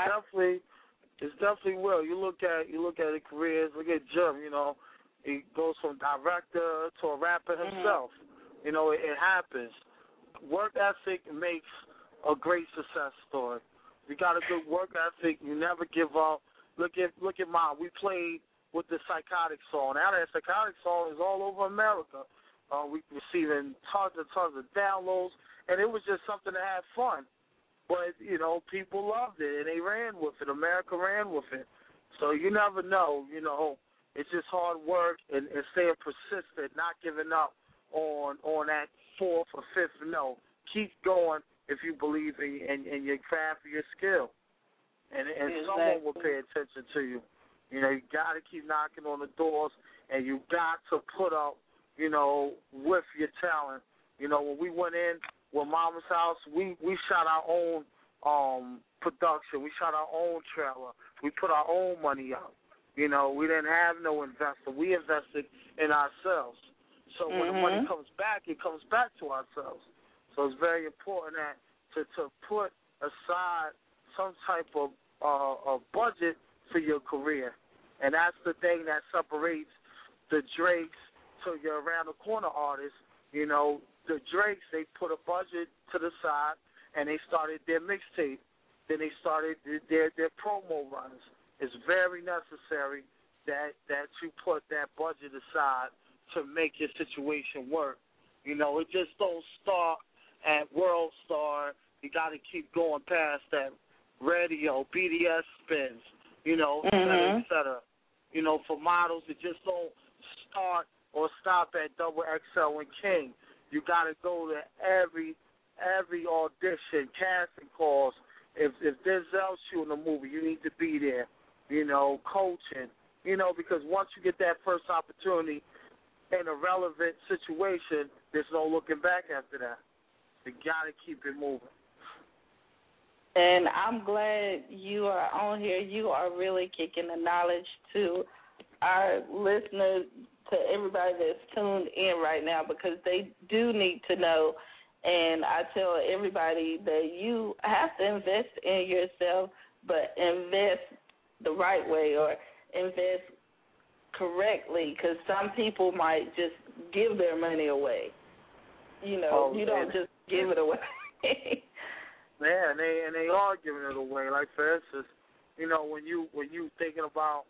it's definitely will. You look at the careers. Look at Jim. He goes from director to a rapper himself. It happens. Work ethic makes a great success story. You got a good work ethic. You never give up. Look at Mom. We played with the Psychotic song. Now that Psychotic song is all over America. We receiving tons and tons of downloads, and it was just something to have fun. But, people loved it, and they ran with it. America ran with it. So you never know, It's just hard work and staying persistent, not giving up on that fourth or fifth no. Keep going if you believe in your craft or your skill. And exactly. Someone will pay attention to you. You got to keep knocking on the doors, and you got to put up, with your talent. When we went in with Mama's House, we shot our own production. We shot our own trailer. We put our own money out. We didn't have no investor. We invested in ourselves. So when the money comes back, it comes back to ourselves. So it's very important that to put aside some type of budget for your career. And that's the thing that separates the Drakes to your around-the-corner artists. The Drakes, they put a budget to the side, and they started their mixtape. then they started their promo runs. It's very necessary that you put that budget aside to make your situation work. You know, it just don't start at World Star. You got to keep going past that radio, BDS spins, you know, et cetera, et cetera. You know, for models, it just don't start or stop at Double XL and King. You got to go to every audition, casting calls. If Denzel's shooting a movie, you need to be there. You know, coaching. You know, because once you get that first opportunity in a relevant situation, there's no looking back after that. You got to keep it moving. And I'm glad you are on here. You are really kicking the knowledge to our listeners, to everybody that's tuned in right now, because they do need to know. And I tell everybody that you have to invest in yourself, but invest the right way or invest correctly, because some people might just give their money away. You know, you don't just give it away. Yeah, and they are giving it away. Like, for instance, you know, when you thinking about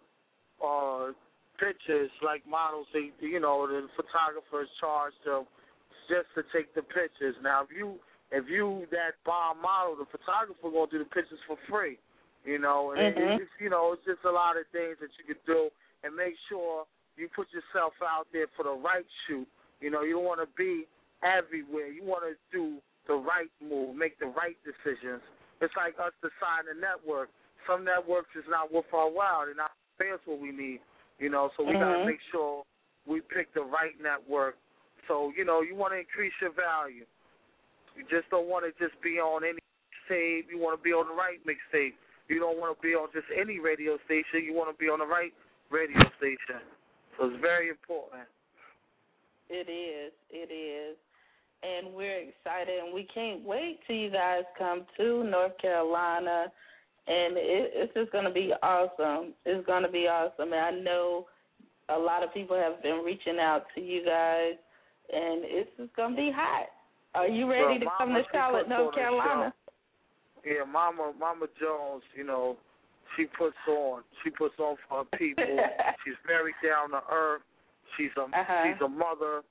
pictures, like models, they, you know, the photographers charge them just to take the pictures. Now, if you that bomb model, the photographer gonna do the pictures for free. You know, and it's, you know, it's just a lot of things that you could do, and make sure you put yourself out there for the right shoot. You know, you don't want to be everywhere. You want to do the right move, make the right decisions. It's like us deciding a network. Some networks is not worth our while. They're not paying us what we need. You know, so we got to make sure we pick the right network. So, you know, you want to increase your value. You just don't want to just be on any mixtape. You want to be on the right mixtape. You don't want to be on just any radio station. You want to be on the right radio station. So it's very important. It is. It is. And we're excited, and we can't wait till you guys come to North Carolina. And it's just going to be awesome. It's going to be awesome. And I know a lot of people have been reaching out to you guys, and it's just going to be hot. Are you ready to come to Charlotte, North Carolina? Yeah, Mama Jones, you know, she puts on for her people. She's very down to earth. She's a mother,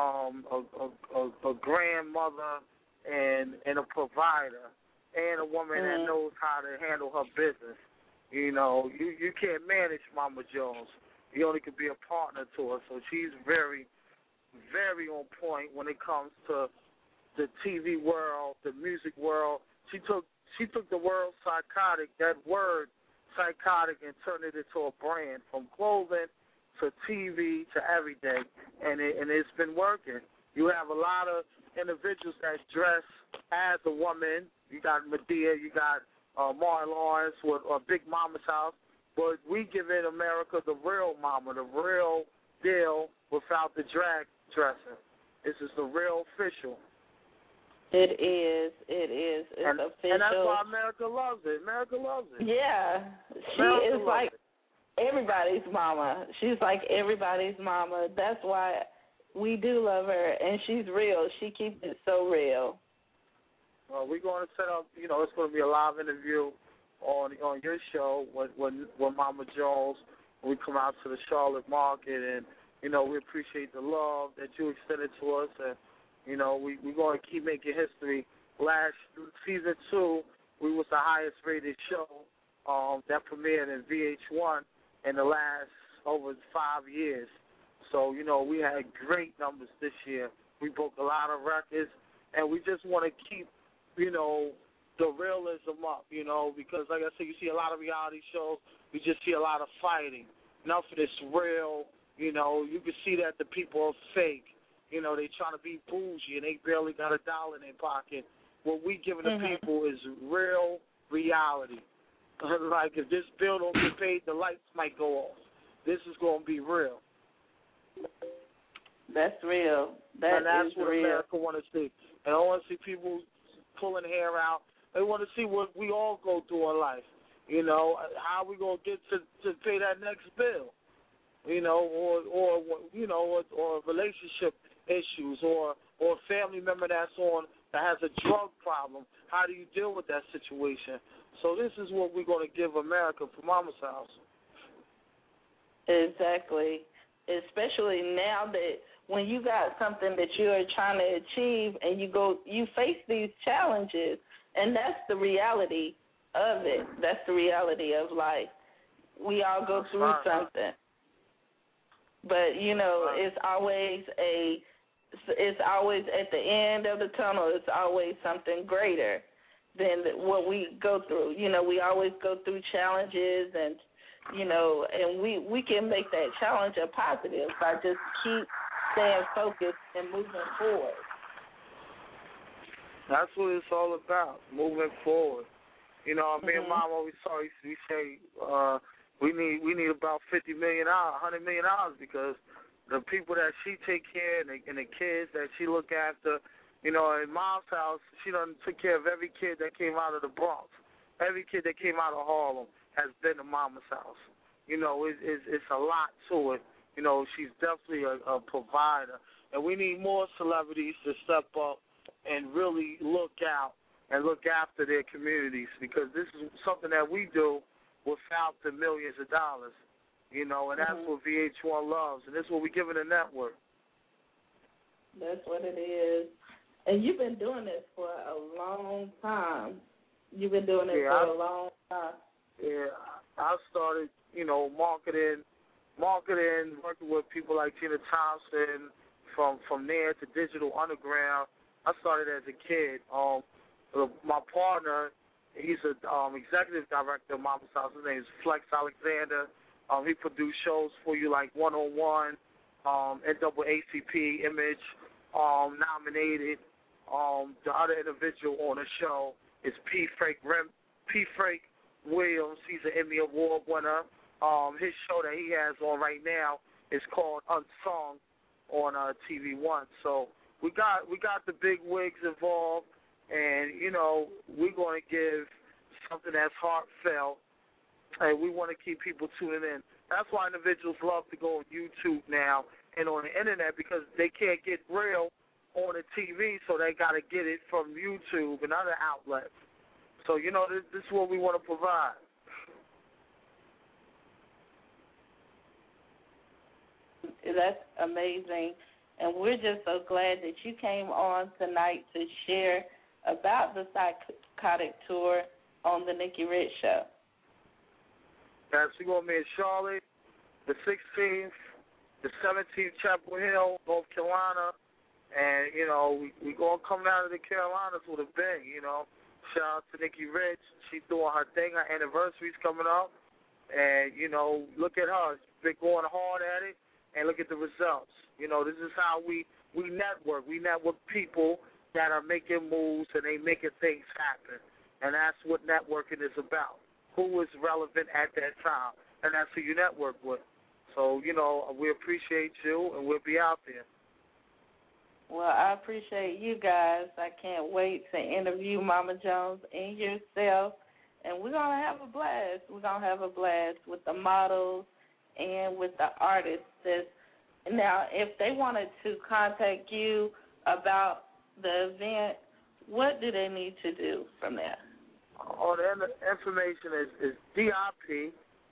a grandmother, and a provider, and a woman that knows how to handle her business. You know, you can't manage Mama Jones. You only can be a partner to her. So she's very, very on point when it comes to the TV world, the music world. She took the word psychotic, that word psychotic, and turned it into a brand, from clothing to TV to everything, and it's been working. You have a lot of individuals that dress as a woman. You got Medea, you got Martin Lawrence with Big Mama's House, but we give in America the real mama, the real deal without the drag dressing. This is the real official. It is. It's official. And that's why America loves it. America loves it. Yeah. She is like everybody's mama. She's like everybody's mama. That's why we do love her, and she's real. She keeps it so real. Well, we're going to set up, you know, it's going to be a live interview on your show when Mama Jones, when we come out to the Charlotte market, and, you know, we appreciate the love that you extended to us, and, you know, we're going to keep making history. Last season 2, we was the highest rated show that premiered in VH1 in the last over 5 years. So, you know, we had great numbers this year. We broke a lot of records, and we just want to keep, you know, the realism up, you know, because like I said, you see a lot of reality shows, you just see a lot of fighting. Enough of this real, you know, you can see that the people are fake. You know, they trying to be bougie and they barely got $1 in their pocket. What we giving the people is real reality. Like, if this bill don't get paid, the lights might go off. This is going to be real. That's real. And that's what real. America want to see. And I want to see people pulling hair out. They want to see what we all go through in life. You know, how we going to get to pay that next bill. You know, or relationship issues, or a family member that's that has a drug problem. How do you deal with that situation? So this is what we're going to give America for Mama's House. Exactly. Especially now that when you got something that you are trying to achieve and you face these challenges, and that's the reality of it. That's the reality of life. We all go through something. But, it's always at the end of the tunnel, it's always something greater than what we go through. We always go through challenges and we can make that challenge a positive by just keep staying focused and moving forward. That's what it's all about, moving forward. Me and Mom always we say we need about $50 million, $100 million because the people that she take care of and the kids that she look after, in Mom's house, she done took care of every kid that came out of the Bronx. Every kid that came out of Harlem has been to Mama's house. It's a lot to it. She's definitely a provider. And we need more celebrities to step up and really look out and look after their communities because this is something that we do without the millions of dollars. And that's what VH1 loves, and that's what we give in the network. That's what it is. And you've been doing this for a long time. You've been doing it for a long time. Yeah, I started, marketing, working with people like Tina Thompson, from there to Digital Underground. I started as a kid. My partner, he's an executive director of Mama's House. His name is Flex Alexander. He produced shows for you like 101, NAACP, Image, nominated. The other individual on the show is P. Frank Williams. He's an Emmy Award winner. His show that he has on right now is called Unsung on TV One. So we got the big wigs involved, and we're going to give something that's heartfelt, and we want to keep people tuning in. That's why individuals love to go on YouTube now and on the internet because they can't get real on the TV, so they got to get it from YouTube and other outlets. So, this is what we want to provide. That's amazing. And we're just so glad that you came on tonight to share about the Psychotic Tour on the Nikki Rich Show. Yes, we're going to be in Charlotte, the 16th, the 17th, Chapel Hill, North Carolina. And, we're going to come down to the Carolinas with a bang, Shout out to Nikki Rich. She's doing her thing. Her anniversary's coming up. And, look at her. She's been going hard at it. And look at the results. This is how we network. We network people that are making moves and they making things happen. And that's what networking is about. Who is relevant at that time. And that's who you network with. So, we appreciate you, and we'll be out there. Well, I appreciate you guys. I can't wait to interview Mama Jones and yourself. And we're going to have a blast. We're going to have a blast with the models and with the artists. Now, if they wanted to contact you about the event, what do they need to do from there? The information is DIP,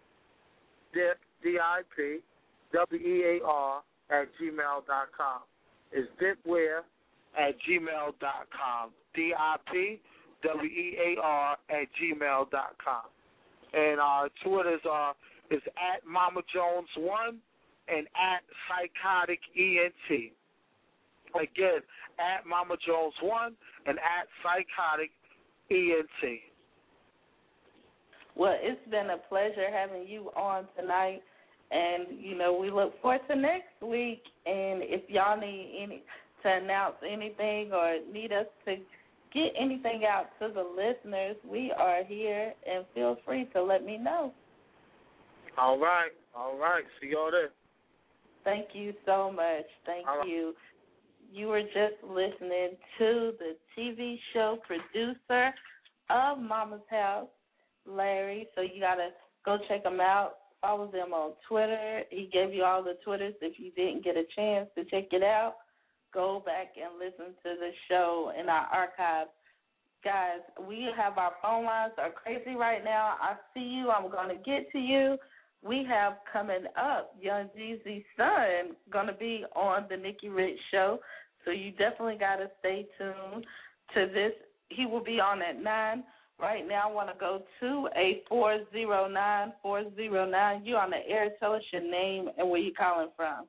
DIP, WEAR @gmail.com. It's dipwear@gmail.com. DIP, WEAR @gmail.com. And our Twitters is @MamaJones1 and @PsychoticENT. Again, @MamaJones1 and @PsychoticENT. Well, it's been a pleasure having you on tonight. And, we look forward to next week. And if y'all need to announce anything or need us to get anything out to the listeners, we are here, and feel free to let me know. All right. See y'all there. Thank you so much. Thank you. You were just listening to the TV show producer of Mama's House, Larry. So you got to go check him out. Follow them on Twitter. He gave you all the Twitters. If you didn't get a chance to check it out, go back and listen to the show in our archives. Guys, we have our phone lines are crazy right now. I see you. I'm going to get to you. We have coming up Young Jeezy's son going to be on the Nikki Rich Show, so you definitely got to stay tuned to this. He will be on at 9. Right now, I want to go to a 409-409. You on the air. Tell us your name and where you calling from.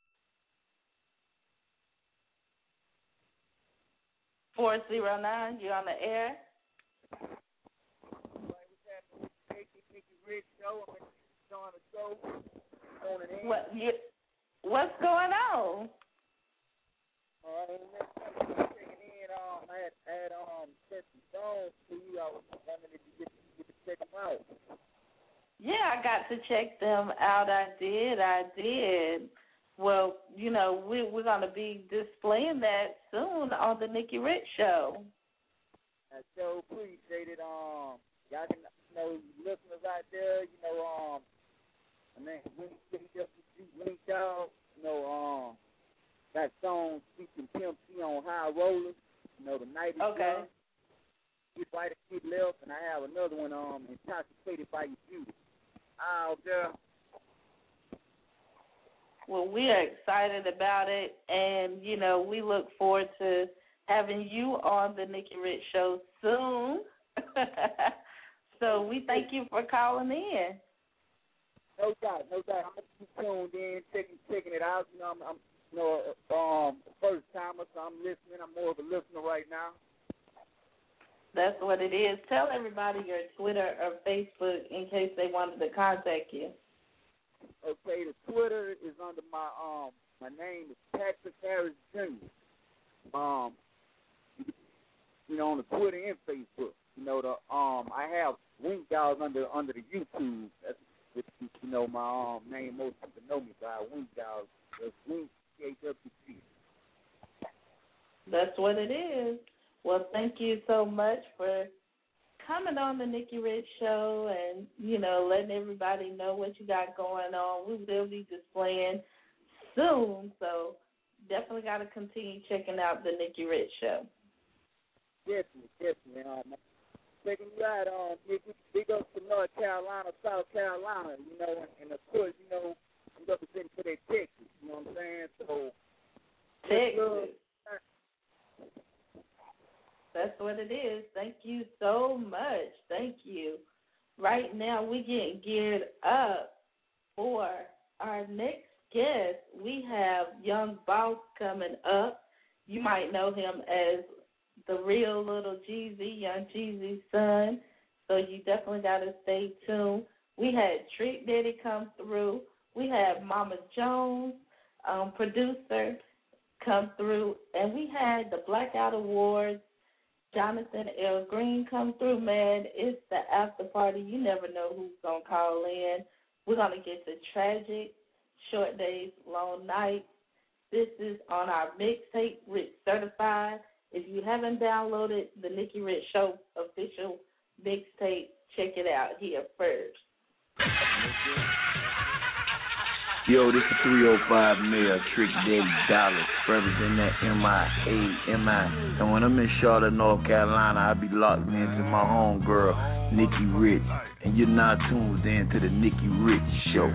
409, you on the air. What's going on? I had sent some songs to you. I was wondering if you get to check them out. Yeah, I got to check them out. I did. Well, you know, we're going to be displaying that soon on the Nikki Rich Show. I so appreciate it. Y'all can, listeners out there, Wink Dog, got songs featuring Pimp C on High Rollers, The Night is Young, Get Right and Get Left, and I have another one, Intoxicated by Your Beauty. Out there. Well, we are excited about it, and, we look forward to having you on the Nikki Rich Show soon. So we thank you for calling in. No doubt. I'm going to be tuned in, checking it out. I'm first timer, so I'm listening. I'm more of a listener right now. That's what it is. Tell everybody your Twitter or Facebook in case they wanted to contact you. Okay, the Twitter is under my name is Patrick Harris Jr. On the Twitter and Facebook. I have Wink Dog under the YouTube. That's my name. Most people know me by Wink Dog. That's Wink KWG. That's what it is. Well, thank you so much for coming on the Nikki Rich Show and, letting everybody know what you got going on. We will be displaying soon, so definitely got to continue checking out the Nikki Rich Show. Definitely. Checking you out, big up to North Carolina, South Carolina, and of course, I'm representing for that Texas, you know what I'm saying? So, Texas. That's what it is. Thank you so much. Thank you. Right now, we're getting geared up for our next guest. We have Young Boss coming up. You might know him as the real little Jeezy, Young Jeezy's son. So you definitely got to stay tuned. We had Trick Daddy come through. We had Mama Jones, producer, come through. And we had the Blackout Awards. Jonathan L. Green come through, man. It's the after party. You never know who's going to call in. We're going to get to Tragic, Short Days, Long Nights. This is on our mixtape, Rich Certified. If you haven't downloaded the Nikki Rich Show official mixtape, check it out here first. Yo, this is 305 Mayor, Trick Daddy Dallas, representing that MIA. And when I'm in Charlotte, North Carolina, I be locked into my homegirl, Nikki Rich. And you're now tuned in to the Nikki Rich Show.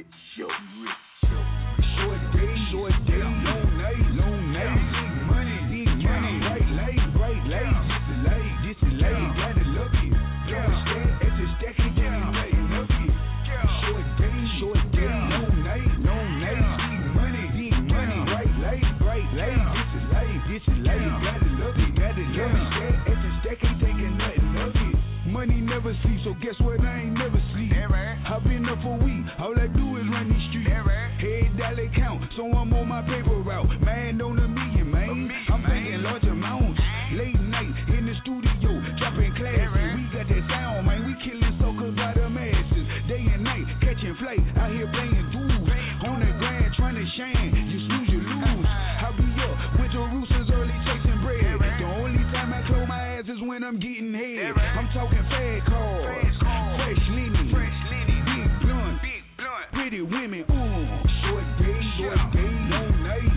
Short day, long night, big money, right late, this is late, gotta love it. Don't stay at the stack and get me nothing up it. Short day, long night, big money, right late, this is late, gotta love it. Stay at the stack and taking nothing up it. Money never sleeps, so guess what? I ain't never sleep. I've been up for a week, all I do is run these streets. Head dollar count, so I'm on my paper route. Man on $1 million, man. I'm paying large amounts. Late night in the studio, dropping classes. We got that sound, man. We killing suckers by the masses. Day and night, catching flight, out here playing dudes. On the grind, trying to shine. You snooze, you lose. I be up with the roosters early chasing bread. The only time I close my eyes is when I'm getting head. I'm talking fad cars, fresh linen, big blunt, pretty women. Short day, long night,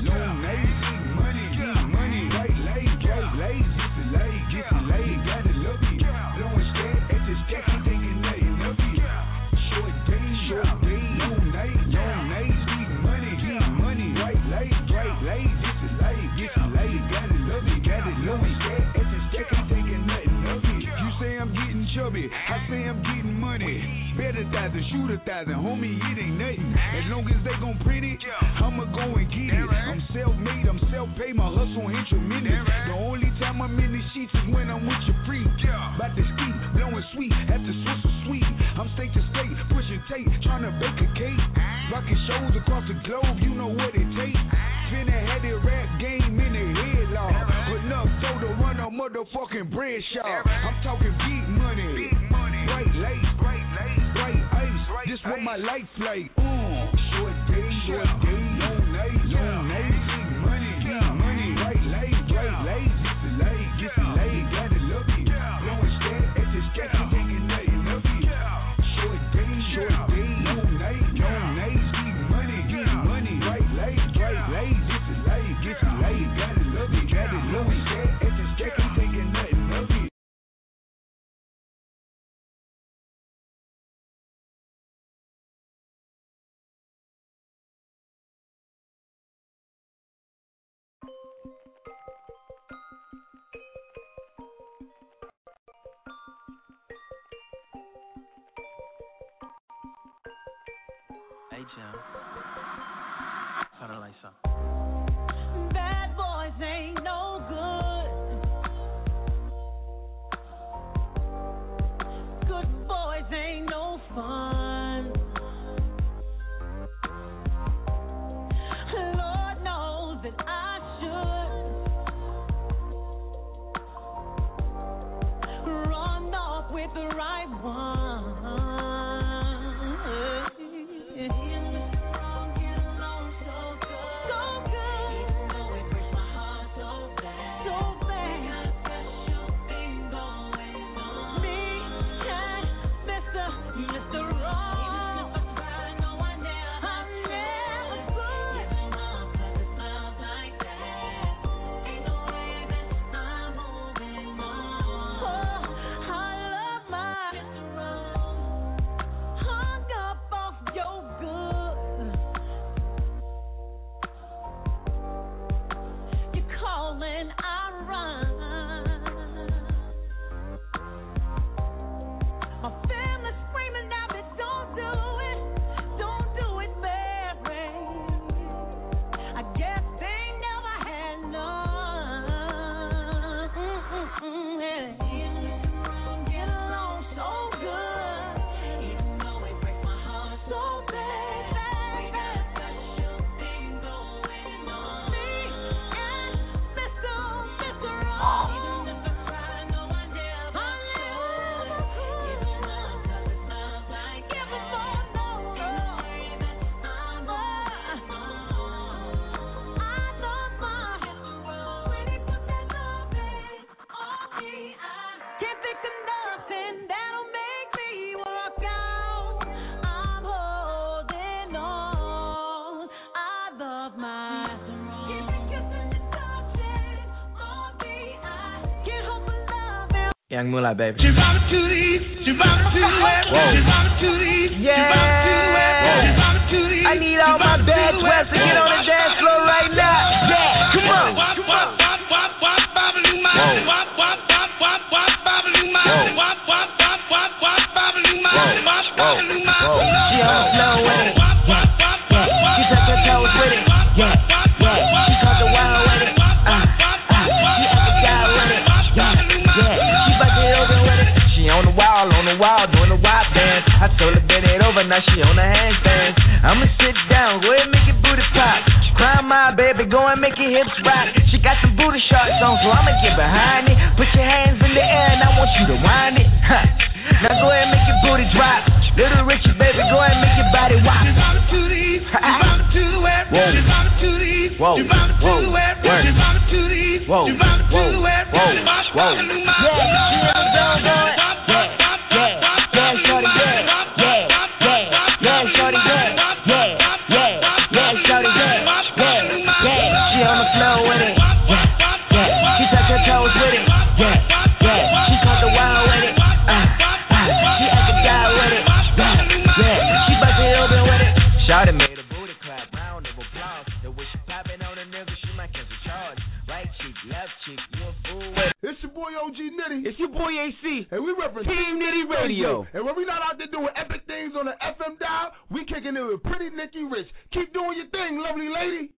shoot 1,000, homie, it ain't nothing. As long as they gon' print it, I'ma go and get it. I'm self-made, I'm self-paid, my hustle ain't tremendous. The only time I'm in the sheets is when I'm with your freak. About to ski, blowing sweet, at the Swiss or sweet. I'm state to state, pushing tape, trying to bake a cake. Rocking shows across the globe, you know what it takes. Finna had it rap game in the headlock. Enough dough to run a motherfucking bread shop. I'm talking big money, bright lights, bright ice. This what my life like. Short day, long night, big money, bright lights, get the light, got it lucky. Blowing scat at the sketchy, taking nothing of it. Short day, long night, big money, bright lights, get the light, got it lucky. Blowing scat at the sketchy, taking nothing of it. Hey, Jim. Turn the lights on. Bad boys ain't no good. Good boys ain't no fun. Lord knows that I should run off with the right one. Young Moolah, baby. Yeah. I need all my bad sweats to get on the dance floor right now. Yeah, come on. She on the floor with it. She touch her toes with it. Yeah. She caught the wild with it. She up the guy with it. She bust it open with it. She on the wall, doing the wild dance. I told her bend it over, now she on the handstand. I'ma sit down, go ahead and make your booty pop. She crying my baby, go and make your hips rock. She got some booty shorts on, so I'ma get behind it. Put your hands in the air and I want you to wind it. Now go ahead and make your booty drop. Little Richie, baby, go ahead and make your body wop. She on the floor with it. She touch her toes with it. She caught the wild with it. She act a guy with it. She bust it open with it. Shawty made a booty clap, round of applause. The way she popping on a nigga, she might catch a charge. Right cheek, left cheek, you a fool with it. It's your boy OG Nitty. It's your boy AC. And we represent Team Nitty Radio. And when we not out there doing epic things on the FM kicking it with Pretty Nikki Rich. Keep doing your thing, lovely lady.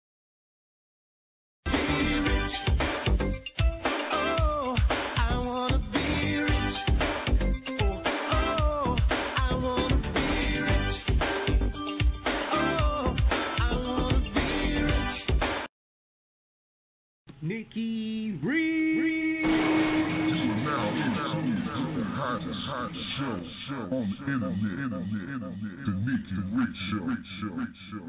Nikki Reed. Now, the hottest show on the internet, the Nikki Reed Show.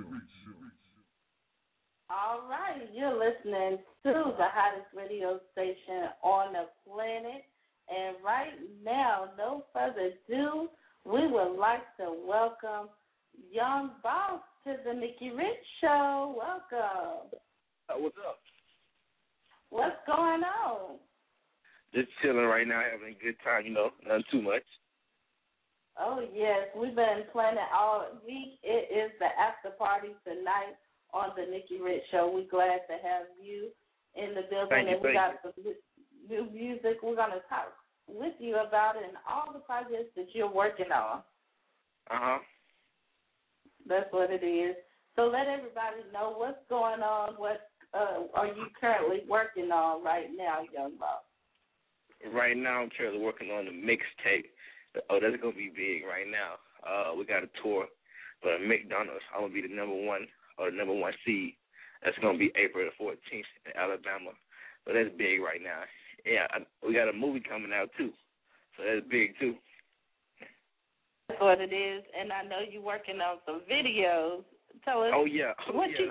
All right, you're listening to the hottest radio station on the planet. And right now, no further ado, we would like to welcome Young Boss to the Nikki Rich Show. Welcome. What's up? What's going on? Just chilling right now, having a good time, nothing too much. Oh, yes, we've been planning all week. It is the after party tonight on the Nikki Rich Show. We're glad to have you in the building. We got some new music. We're going to talk with you about it and all the projects that you're working on. Uh-huh. That's what it is. So let everybody know what's going on, what are you currently working on right now, Young Boss? Right now, I'm currently working on the mixtape. Oh, that's going to be big right now. We got a tour for McDonald's. I'm going to be the number one seed. That's going to be April the 14th in Alabama. So that's big right now. Yeah, we got a movie coming out, too. So that's big, too. That's what it is. And I know you're working on some videos. Tell us. Oh, yeah. You...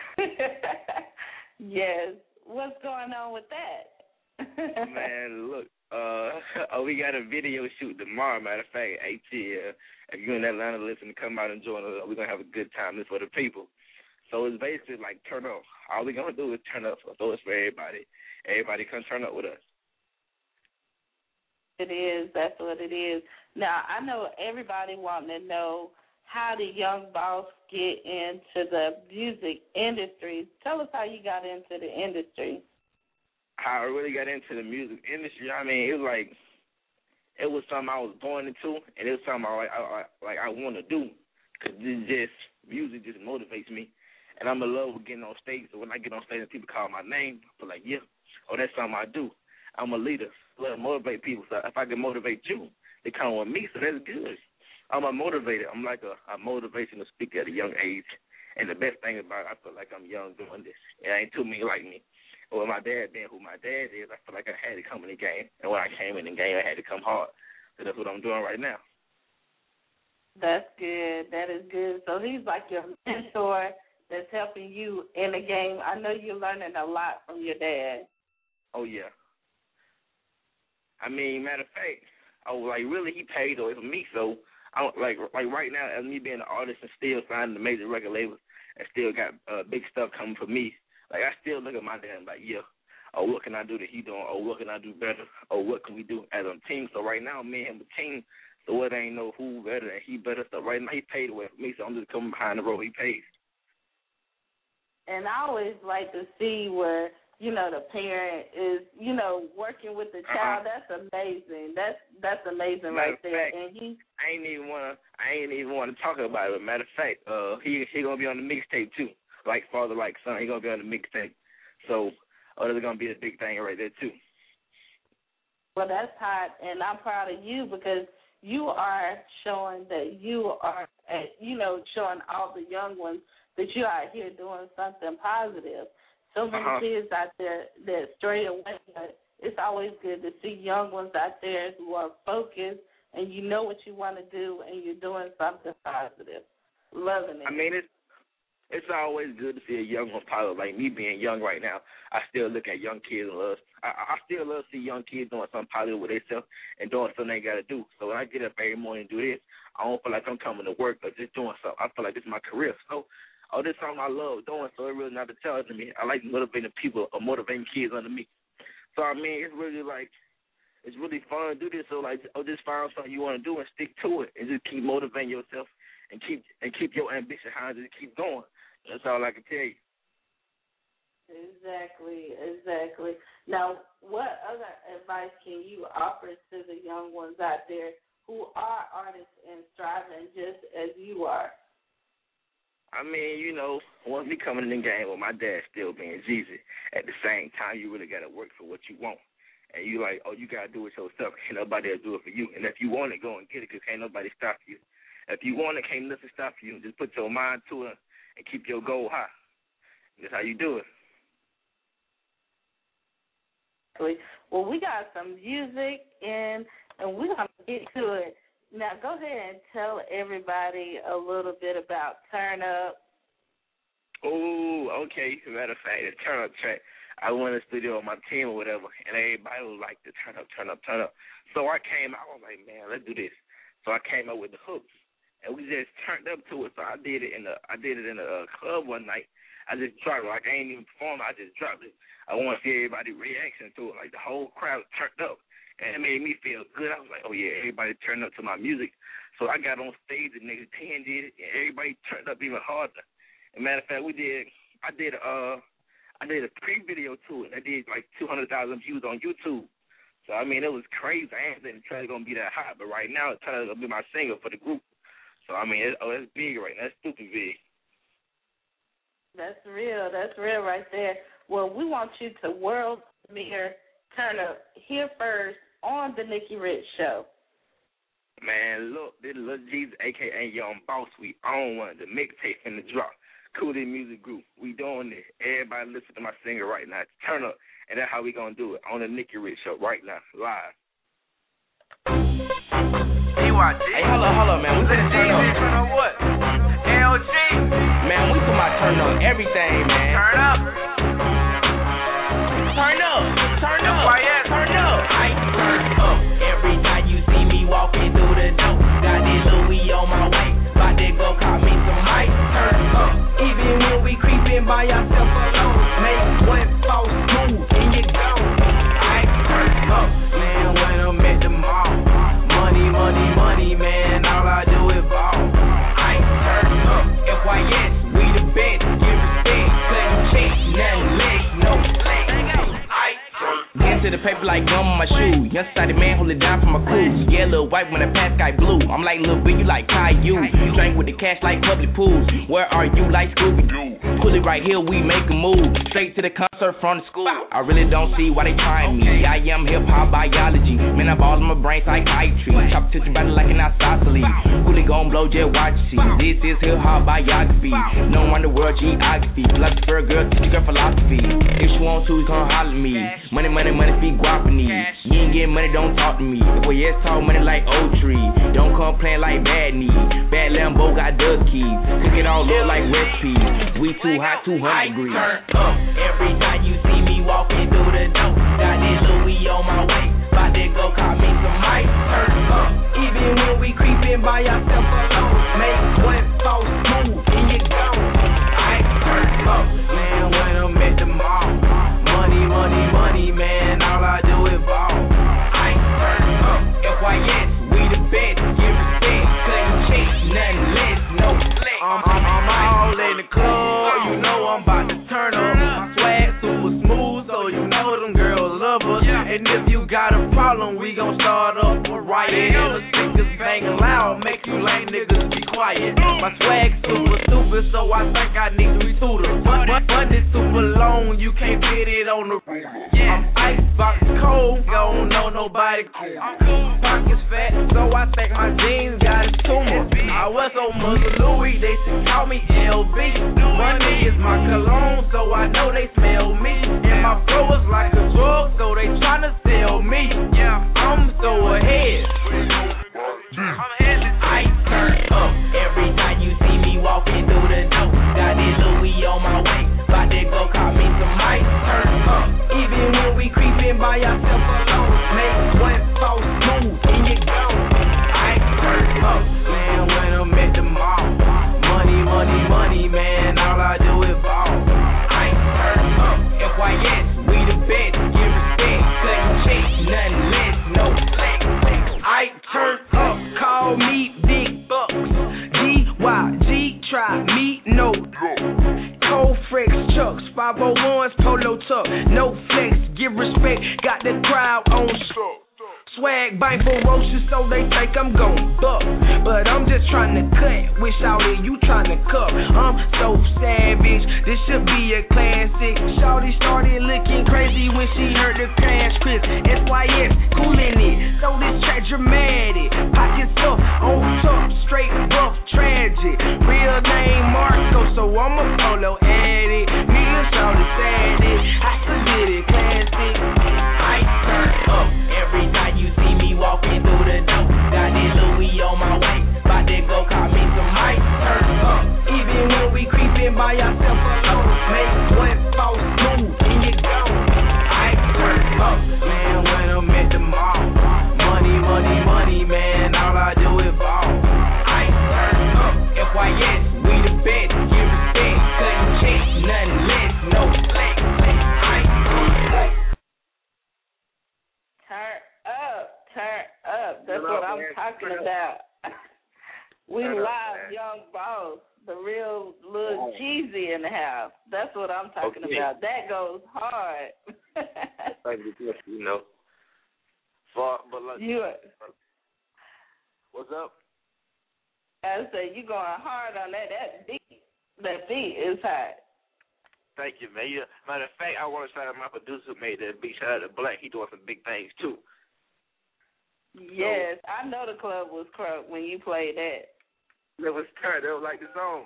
Yes. What's going on with that? Man, look. We got a video shoot tomorrow, matter of fact. ATL. If you're in Atlanta, listen, come out and join us. We're going to have a good time. This for the people. So it's basically like turn up. All we're going to do is turn up. So it's for everybody. Everybody come turn up with us. It is. That's what it is. Now, I know everybody wanting to know how did Young Boss get into the music industry. Tell us how you got into the industry. How I really got into the music industry, I mean, it was something I was born into, and it was something I want to do, because music just motivates me, and I'm in love with getting on stage. So when I get on stage and people call my name, I'm like, yeah, that's something I do. I'm a leader. I love to motivate people. So if I can motivate you, they come with me, so that's good. I'm a motivator. I'm like a motivational speaker at a young age, and the best thing about it, I feel like I'm young doing this. It ain't too many like me. Or my dad being who my dad is, I feel like I had to come in the game. And when I came in the game, I had to come hard. So that's what I'm doing right now. That's good. That is good. So he's like your mentor that's helping you in the game. I know you're learning a lot from your dad. Oh, yeah. I mean, matter of fact, really, he paid the way for me. So, like right now, as me being an artist and still signing the major record labels and still got big stuff coming for me, like, I still look at my dad and like, yeah, what can I do that he doing? What can I do better? What can we do as a team? So right now, me and him a team, so it ain't no who better and he better. So right now, he paid away for me, so I'm just coming behind the road he pays. And I always like to see where, the parent is, working with the child. That's amazing. That's amazing right there. And I ain't even want to talk about it. Matter of fact, he gonna be on the mixtape too. Like father, like son, he gonna be on the mixtape. So, there's gonna be a big thing right there too. Well, that's hot, and I'm proud of you because you are showing that you are, showing all the young ones that you are out here doing something positive. So many kids out there that stray away, but it's always good to see young ones out there who are focused and you know what you want to do and you're doing something positive. Loving it. I mean, it's always good to see a young one positive. Like me being young right now, I still look at young kids and love. I still love to see young kids doing something positive with themselves and doing something they got to do. So when I get up every morning and do this, I don't feel like I'm coming to work or just doing something. I feel like this is my career. So, this is something I love doing, so it really not to tell it to me. I like motivating people or motivating kids under me. So, I mean, it's really fun to do this. So, just find something you want to do and stick to it and just keep motivating yourself and keep your ambition high and just keep going. That's all I can tell you. Exactly. Now, what other advice can you offer to the young ones out there who are artists and striving just as you are? I mean, you know, once me coming in the game with my dad still being Jeezy, at the same time, you really got to work for what you want. And you like, oh, you got to do it yourself. Can't nobody else do it for you. And if you want it, go and get it because can't nobody stop you. If you want it, can't nothing stop you. Just put your mind to it and keep your goal high. That's how you do it. Well, we got some music, and we're going to get to it. Now, go ahead and tell everybody a little bit about Turn Up. Oh, okay. Matter of fact, the Turn Up track, I went in the studio with my team or whatever, and everybody was like, the turn up, turn up, turn up. So I came out, I was like, man, let's do this. So I came up with the hooks, and we just turned up to it. So I did it in a club one night. I just dropped it. Like, I ain't even performed. I just dropped it. I want to see everybody's reaction to it. Like, the whole crowd turned up, and it made me feel good. I was like, oh, yeah, everybody turned up to my music. So I got on stage, and niggas 10 did it, and everybody turned up even harder. As a matter of fact, I did a pre-video to it. I did like 200,000 views on YouTube. So, I mean, it was crazy. I ain't saying the track going to be that hot, but right now it's trying to be my single for the group. So, I mean, it's big right now. It's stupid big. That's real. That's real right there. Well, we want you to world premiere Turn Up here first on the Nikki Rich Show. Man, look, this is Lil Jeezy, a.k.a. Young Boss. We own one. The mixtape in the drop. Cooley Music Group. We doing this. Everybody listen to my singer right now. Turn Up. And that's how we going to do it on the Nikki Rich Show right now, live. Hey, hello, man. We finna turn up. Turn up what? LG. Man, we put my turn up everything, man. Turn up. Turn up. Turn up. YS. Turn up. I turn up. Every time you see me walking through the door, got this Louis on my way. About to go call me some mic. Turn up. Even when we creeping by ourselves alone, make one false move and you gone. I turn up. Man, when I'm at the mall, money, money, money, man, all I do is ball. I turn up. FYS, we the best. Give respect, cutting checks, nothing less, no flex. Get to the paper like gum on my shoe. Young sided man, hold it down for my crew. Yeah, little white when I pass sky blue. I'm like Lil Big, you like Caillou. You drink with the cash like public pools. Where are you like Scooby-Doo? Pull it right here, we make a move. Straight to the concert from the school. I really don't see why they trying me. I am hip-hop biology. Man, I ball in my brain psychiatry. Chop to your body like an isosceles. Cooley gon' blow, just watch see. This is hip-hop biography. No wonder world geography. Philosopher girl, teach girl philosophy. If she wants to, come holler at me. Money, money, money, feet guapany. You ain't getting money, don't talk to me. Boy, yes, talk money like old tree. Don't come playing like bad knee. Bad Lambo got dug keys. Cook it all up like recipes. We too hot, 200 degrees. Turn up. Every time you see me walking through the door, got this Louis on my way. About to go call me some mic. Turn up. Even when we creeping by ourselves alone, make one false move and you gone. I turn up. Man, when I'm at the mall, money, money, money, man, all I do is ball. I turn up. FYS, we the best. Give respect, cutting checks, nothing less, no flex. I'm all in the club, you know I'm about to turn up. My swag super smooth, so you know them girls love us. And if you got a problem, we gon' start up right here. The speakers banging loud, make you lame niggas be quiet. My swag super stupid, so I think I need to tutor. But it's super long, you can't fit it on the. I'm icebox cold, don't know nobody cool. Pockets fat, so I think my jeans got a tumor. I was on Mother Louis, they should call me LB. Money is my cologne, so I know they smell me. And my flow is like a drug, so they tryna sell me. Yeah, I'm so ahead. I turn up every time you see me walking through the door. Got this Louis on my way, about to go call me some mic. Turn up, even when we creeping by ourselves alone, make one false move and you gone. I turn up, man, when I'm at the mall, money, money, money, man, all I do is ball. I turn up, FYS, we the best, give respect, cutting checks, nothing less, no flex. I turn up, call mind ferocious, so they think I'm gon' buck. But I'm just trying to cut. Wish out here you trying to cup. I'm so savage, this should be a classic. Shawty started looking crazy when she heard the crash. Chris SYS, coolin' it. So this track dramatic. Pockets up, on top, straight buff, tragic. Real name Marco, so I'm a polo addict. Me and Shawty savage, I still did it classic. I turn up every time you see me walking through the door. Got this Louis on my way, bout to go call me some ice. Turn up, even when we creeping by ourselves alone. Make one false move and you go. I turn up, man, when I'm at the mall. Money, money, money, man, all I do is ball. I turn up, FYS, we the best. Give respect, cutting checks, nothing less, no flex. Turn up. That's what I'm talking about. We live, Young Boss, the real Lil Jeezy in the house. That's what I'm talking about. That goes hard. You know. But like, what's up? I say you going hard on that. That beat is hot. Thank you, man. Yeah. Matter of fact, I want to shout out my producer who made that beat. Shout out to Black. He doing some big things too. Yes, I know the club was crunk when you played that. It was turned. They was like the song.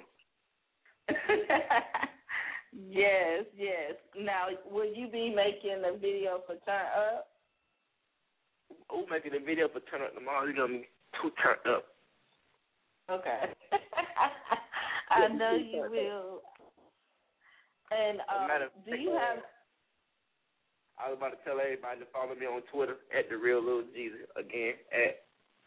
Yes. Now, will you be making a video for Turn Up? Who's making a video for Turn Up tomorrow? You're going to be too turned up. Okay. I know you will. And do you have... I was about to tell everybody to follow me on Twitter at The Real Lil Jeezy. Again, at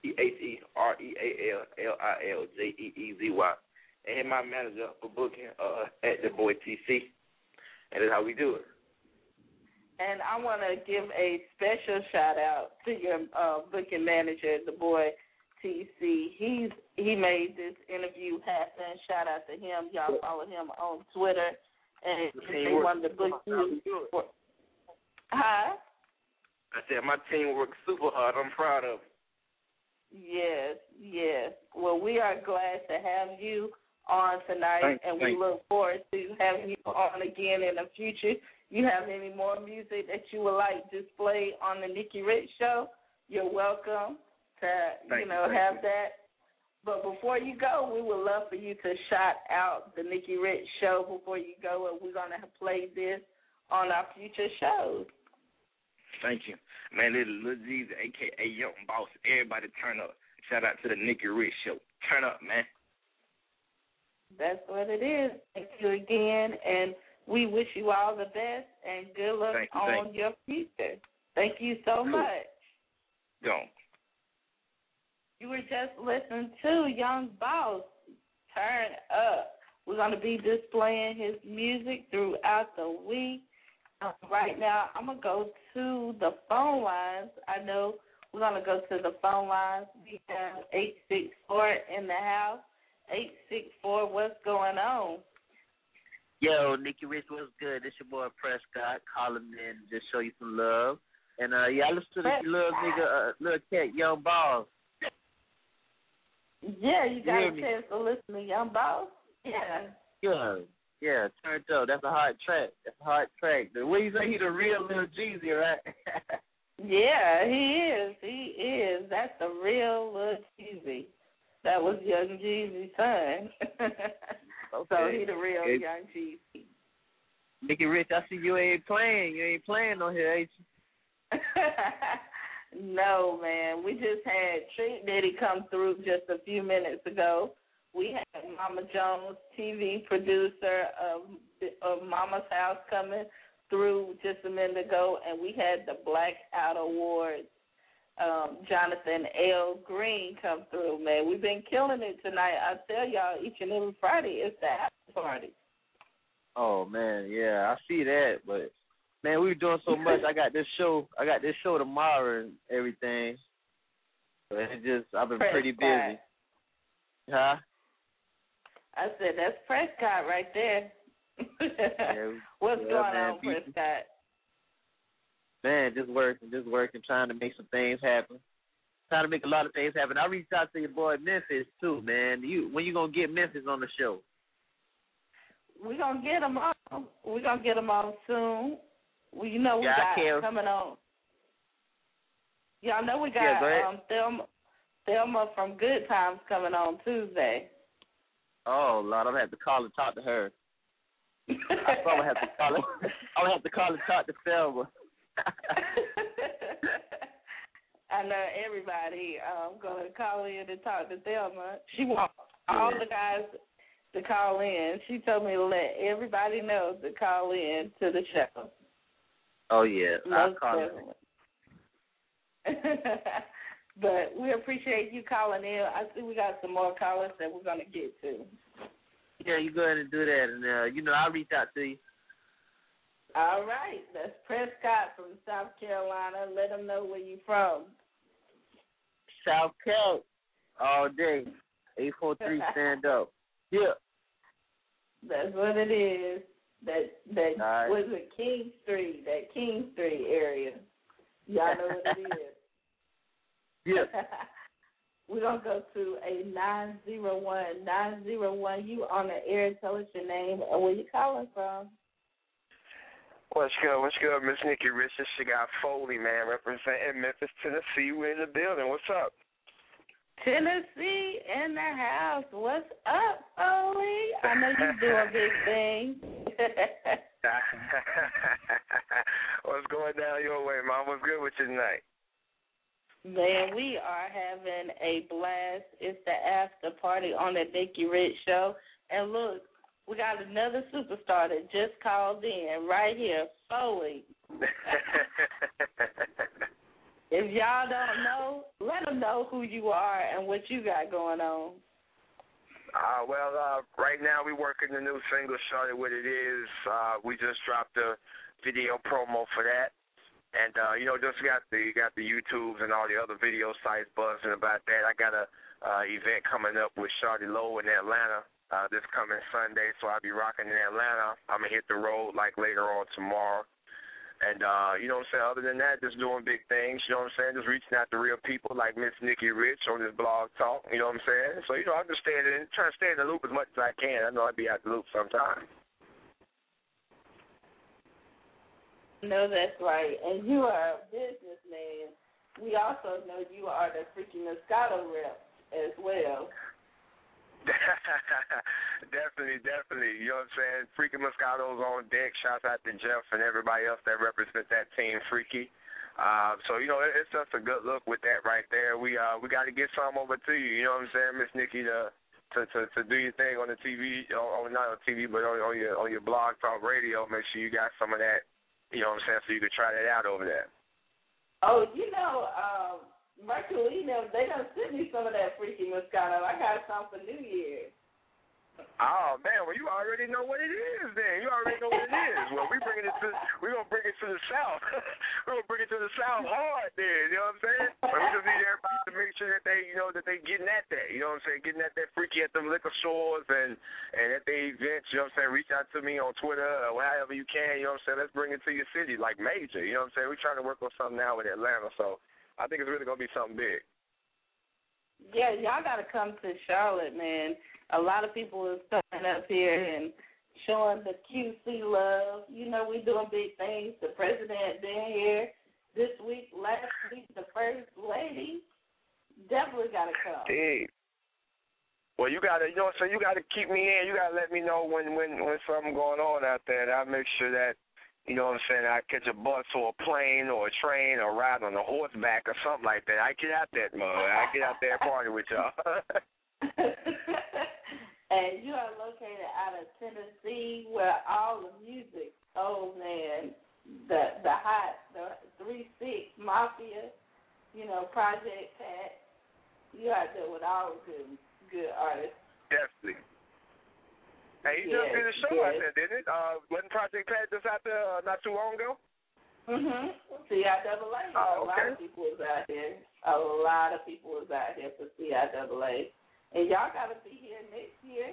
TheRealLilJeezy. And hit my manager for booking at The Boy TC. And that's how we do it. And I want to give a special shout-out to your booking manager, The Boy TC. He made this interview happen. Shout out to him. Y'all follow him on Twitter. And he wanted to book you for... Huh? I said my team works super hard. I'm proud of it. Yes. Well, we are glad to have you on tonight, and we look forward to having you on again in the future. You have any more music that you would like displayed on the Nikki Rich Show? You're welcome to have that. But before you go, we would love for you to shout out the Nikki Rich Show before you go, and we're going to play this on our future shows. Thank you. Man, this is Lil Jeezy, a.k.a. Young Boss. Everybody turn up. Shout out to the Nikki Rich Show. Turn up, man. That's what it is. Thank you again, and we wish you all the best and good luck on your future. Thank you so much. Go. You were just listening to Young Boss. Turn up. We're going to be displaying his music throughout the week. Right now, I'm going to go to the phone lines. I know we're going to go to the phone lines. We have 864 in the house. 864, what's going on? Yo, Nikki Rich, what's good? This your boy Prescott calling in to just show you some love. And, I listen to this little nigga, little cat, Young Boss. Yeah, you got a chance to listen to Young Boss? Yeah, turned up. That's a hard track. The way you say he the real Lil Jeezy, right? Yeah, he is. That's the real Lil Jeezy. That was Young Jeezy's son. Okay. So he the real Young Jeezy. Nikki Rich, I see you ain't playing. You ain't playing on here, ain't you? No, man. We just had Trick Daddy come through just a few minutes ago. We had Mama Jones, TV producer of Mama's House, coming through just a minute ago, and we had the Blackout Awards, Jonathan L. Green, come through, man. We've been killing it tonight. I tell y'all, each and every Friday it's the after party. Oh, man, yeah, I see that, but, man, we were doing so much. I got this show tomorrow and everything. But I've been pretty busy. Huh? I said, that's Prescott right there. What's going on, Prescott? Man, just working, trying to make some things happen. Trying to make a lot of things happen. I reached out to your boy Memphis too, man. When you gonna get Memphis on the show? We're gonna get him on. We're gonna get him on soon. Well, you know we got coming on. Y'all know we got Thelma from Good Times coming on Tuesday. Oh Lord, I'm gonna have to call and talk to her. I'm gonna have to call. I'm gonna have to call and talk to Thelma. I know everybody going to call in and talk to Thelma. She wants all the guys to call in. She told me to let everybody know to call in to the show. Oh, yeah. I'll call in. But we appreciate you calling in. I see we got some more callers that we're going to get to. Yeah, you go ahead and do that. And, I'll reach out to you. All right. That's Prescott from South Carolina. Let them know where you from. South Carolina. All day. 843 stand up. Yeah. That's what it is. That right. Was it King Street, that King Street area. Y'all know what it is. Yeah. We're going to go to a 901. 901, you on the air. Tell us your name and where you calling from. What's good, Miss Nikki Rich? This shit got Foley, man, representing Memphis, Tennessee. We're in the building. What's up? Tennessee in the house. What's up, Foley? I know you doing big things. What's going down your way, Mom? What's good with you tonight? Man, we are having a blast. It's the after party on the Nikki Rich Show. And look, we got another superstar that just called in right here, Foley. If y'all don't know, let them know who you are and what you got going on. Right now we working the new single, Shorty What It Is. We just dropped a video promo for that. And, just got the YouTubes and all the other video sites buzzing about that. I got a event coming up with Shawty Lowe in Atlanta this coming Sunday, so I'll be rocking in Atlanta. I'm going to hit the road later on tomorrow. And, other than that, just doing big things, just reaching out to real people like Miss Nikki Rich on this blog talk, So, I'm just trying to stay in the loop as much as I can. I know I'll be out the loop sometime. No, that's right. And you are a businessman. We also know you are the Freaky Moscato rep as well. Definitely. You know what I'm saying? Freaky Moscato's on deck. Shouts out to Jeff and everybody else that represents that team, Freaky. It's just a good look with that right there. We got to get some over to you. You know what I'm saying, Miss Nikki, to do your thing on the TV, not on TV, but on your blog talk radio. Make sure you got some of that. You know what I'm saying? So you can try that out over there. Oh, Merculino, they done sent me some of that Freaky Moscato. I got some for New Year's. Oh man, well you already know what it is then. You already know what it is. Well, we're gonna bring it to the South. We're gonna bring it to the South hard then, you know what I'm saying? But we just need everybody to make sure that they getting at that. You know what I'm saying? Getting at that freaky at them liquor stores and at the events, you know what I'm saying? Reach out to me on Twitter or however you can, you know what I'm saying? Let's bring it to your city, like major, you know what I'm saying? We're trying to work on something now in Atlanta, so I think it's really gonna be something big. Yeah, y'all gotta come to Charlotte, man. A lot of people are coming up here and showing the QC love. We doing big things. The president been here this week, last week, the first lady. Definitely got to come. Hey. Well, you got to, you got to keep me in. You got to let me know when something going on out there. And I'll make sure that, you know what I'm saying, I catch a bus or a plane or a train or ride on a horseback or something like that. I get out there, man. I get out there and party with y'all. And you are located out of Tennessee, where all the music, oh man, the hot, the 3-6 Mafia, Project Pat, you out there with all the good artists. Definitely. Hey, you just did a show out there, didn't it? Wasn't Project Pat just out there not too long ago? CIAA. Oh, okay. A lot of people was out here. A lot of people was out here for CIAA. And y'all got to be here next year.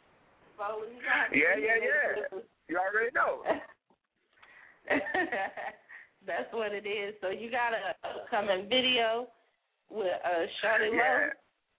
Yeah. You already know. That's what it is. So you got an upcoming video with Shawty Low?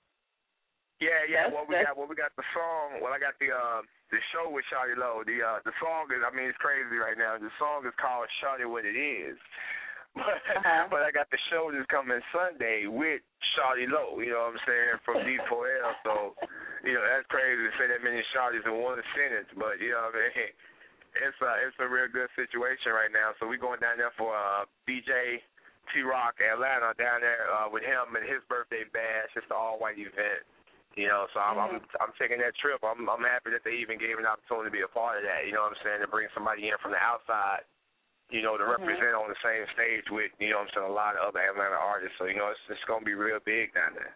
Yeah. We got the song. Well, I got the show with Shawty Low. The song is, I mean, it's crazy right now. The song is called Shawty What It Is. But I got the show that's coming Sunday with Shawty Low, you know what I'm saying, from D4L. So, you know, that's crazy to say that many Shawties in one sentence, but, you know what I mean, it's a real good situation right now. So we're going down there for DJ T-Rock Atlanta down there with him and his birthday bash. It's the all-white event. You know, so I'm taking that trip. I'm happy that they even gave an opportunity to be a part of that. You know what I'm saying? To bring somebody in from the outside, you know, to represent on the same stage with, you know what I'm saying, a lot of other Atlanta artists. So, you know, it's going to be real big down there.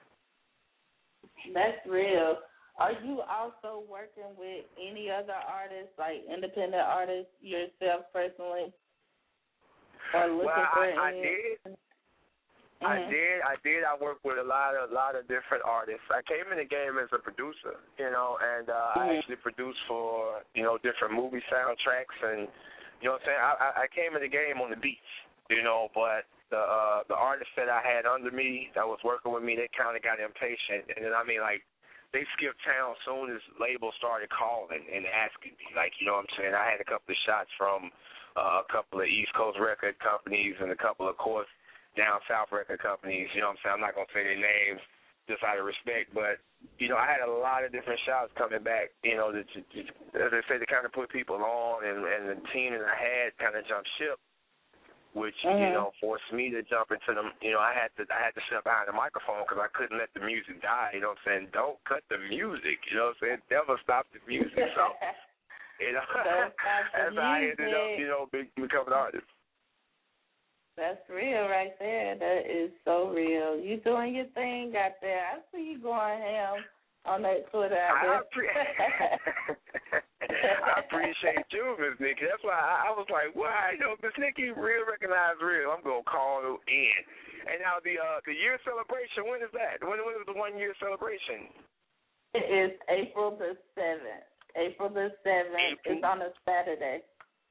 That's real. Are you also working with any other artists, like independent artists yourself personally? Or looking for any? I did. I did. I worked with a lot of different artists. I came in the game as a producer, you know, and I actually produced for, you know, different movie soundtracks, and you know what I'm saying. I came in the game on the beats, you know, but the artists that I had under me that was working with me, they kind of got impatient, and then I mean, like, they skipped town as soon as labels started calling and asking me, like, you know what I'm saying. I had a couple of shots from a couple of East Coast record companies and a couple of, course, down south record companies, you know what I'm saying? I'm not going to say their names just out of respect, but, you know, I had a lot of different shots coming back, you know, as I say, to kind of put people on, and the team that I had kind of jumped ship, which, you know, forced me to jump into them. You know, I had to sit behind the microphone because I couldn't let the music die, you know what I'm saying? Don't cut the music, you know what I'm saying? Never stop the music. So, you know, that's how I ended up, you know, becoming an artist. That's real right there. That is so real. You doing your thing out there. I see you going ham on that Twitter out there. I appreciate you, Miss Nikki. That's why I was like, why? You know, Miss Nikki real recognize real. I'm going to call her in. And now the year celebration, when is that? When is the 1 year celebration? It is April the 7th. April the 7th. It's on a Saturday.